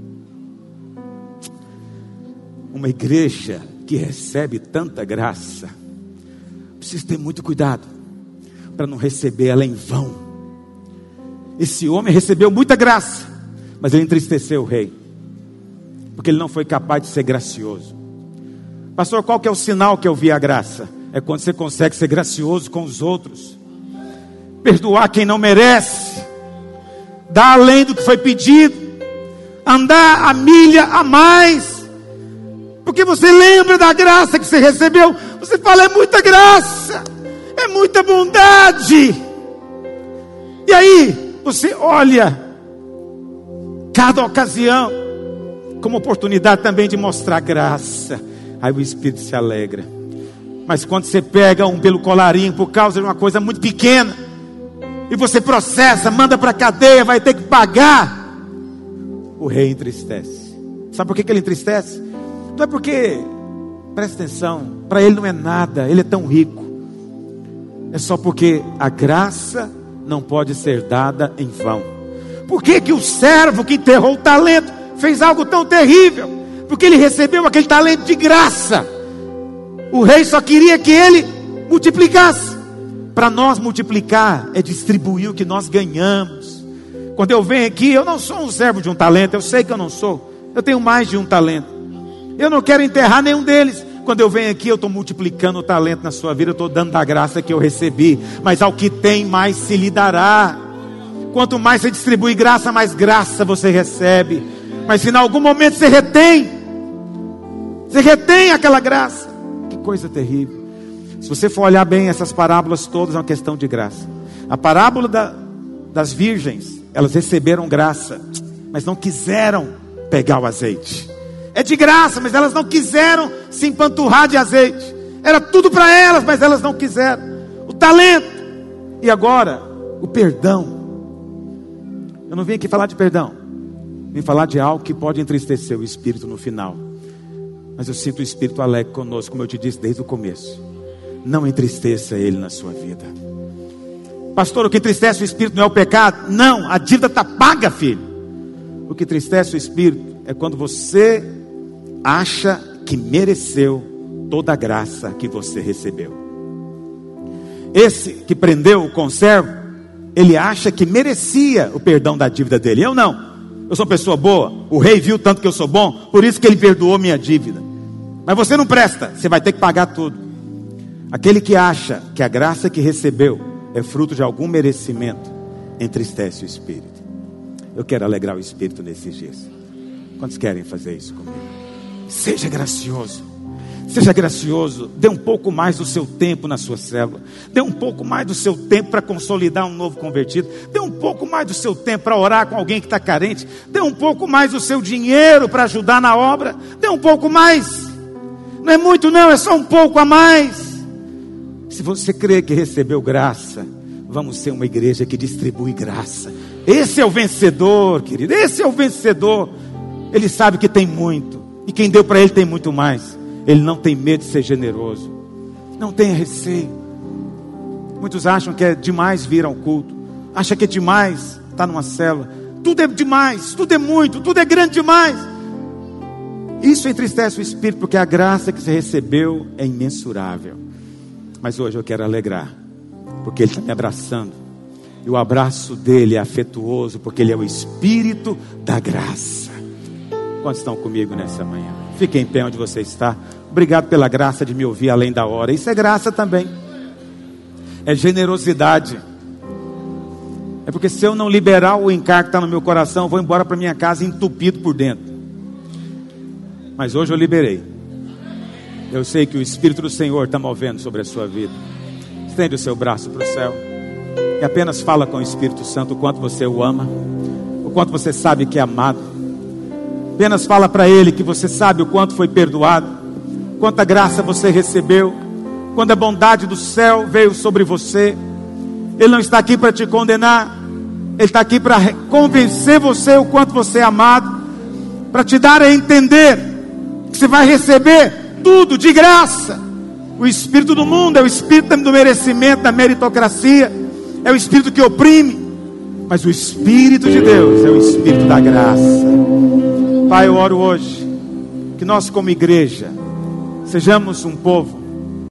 Uma igreja que recebe tanta graça precisa ter muito cuidado para não receber ela em vão. Esse homem recebeu muita graça, mas ele entristeceu o rei, porque ele não foi capaz de ser gracioso. Pastor, qual que é o sinal que eu vi a graça? É quando você consegue ser gracioso com os outros, perdoar quem não merece, dar além do que foi pedido, andar a milha a mais, porque você lembra da graça que você recebeu. Você fala: é muita graça, é muita bondade. E aí você olha cada ocasião como oportunidade também de mostrar graça. Aí o Espírito se alegra. Mas quando você pega um pelo colarinho por causa de uma coisa muito pequena, e você processa, manda para a cadeia, vai ter que pagar, o rei entristece. Sabe por que ele entristece? Não é porque, presta atenção, para ele não é nada, ele é tão rico. É só porque a graça não pode ser dada em vão. Por que o servo que enterrou o talento fez algo tão terrível? Porque ele recebeu aquele talento de graça. O rei só queria que ele multiplicasse. Para nós multiplicar é distribuir o que nós ganhamos. Quando eu venho aqui, eu não sou um servo de um talento. Eu sei que eu não sou. Eu tenho mais de um talento. Eu não quero enterrar nenhum deles. Quando eu venho aqui, eu estou multiplicando o talento na sua vida. Eu estou dando da graça que eu recebi. Mas ao que tem, mais se lhe dará. Quanto mais você distribui graça, mais graça você recebe. Mas se em algum momento você retém aquela graça, que coisa terrível. Se você for olhar bem, essas parábolas todas é uma questão de graça. A parábola das virgens, elas receberam graça, mas não quiseram pegar o azeite. É de graça, mas elas não quiseram se empanturrar de azeite. Era tudo para elas, mas elas não quiseram. O talento. E agora, o perdão. Eu não vim aqui falar de perdão. Vim falar de algo que pode entristecer o Espírito no final. Mas eu sinto o Espírito alegre conosco, como eu te disse desde o começo. Não entristeça Ele na sua vida. Pastor, o que entristece o Espírito não é o pecado? Não, a dívida está paga, filho. O que entristece o Espírito é quando você acha que mereceu toda a graça que você recebeu. Esse que prendeu o conservo, ele acha que merecia o perdão da dívida dele. Eu não. Eu sou uma pessoa boa. O rei viu tanto que eu sou bom, por isso que ele perdoou minha dívida. Mas você não presta, você vai ter que pagar tudo. Aquele que acha que a graça que recebeu é fruto de algum merecimento, entristece o espírito. Eu quero alegrar o espírito nesses dias. Quantos querem fazer isso comigo? Seja gracioso. Seja gracioso, dê um pouco mais do seu tempo na sua célula. Dê um pouco mais do seu tempo para consolidar um novo convertido. Dê um pouco mais do seu tempo para orar com alguém que está carente. Dê um pouco mais do seu dinheiro para ajudar na obra. Dê um pouco mais. Não é muito não, é só um pouco a mais. Se você crê que recebeu graça, vamos ser uma igreja que distribui graça. Esse é o vencedor, querido, esse é o vencedor. Ele sabe que tem muito, e quem deu para ele tem muito mais. Ele não tem medo de ser generoso. Não tenha receio. Muitos acham que é demais vir ao culto. Acham que é demais estar numa célula. Tudo é demais, tudo é muito, tudo é grande demais. Isso entristece o espírito, porque a graça que você recebeu é imensurável. Mas hoje eu quero alegrar, porque Ele está me abraçando. E o abraço dele é afetuoso, porque Ele é o Espírito da graça. Quantos estão comigo nessa manhã? Fique em pé onde você está. Obrigado pela graça de me ouvir além da hora. Isso é graça também. É generosidade. É porque se eu não liberar o encargo que está no meu coração, eu vou embora para minha casa entupido por dentro. Mas hoje eu liberei. Eu sei que o Espírito do Senhor está movendo sobre a sua vida. Estende o seu braço para o céu e apenas fala com o Espírito Santo o quanto você o ama, o quanto você sabe que é amado. Apenas fala para Ele que você sabe o quanto foi perdoado, quanta graça você recebeu, quando a bondade do céu veio sobre você. Ele não está aqui para te condenar, Ele está aqui para convencer você o quanto você é amado, para te dar a entender que você vai receber tudo de graça. O espírito do mundo é o espírito do merecimento, da meritocracia, é o espírito que oprime. Mas o Espírito de Deus é o Espírito da graça. Pai, eu oro hoje que nós como igreja sejamos um povo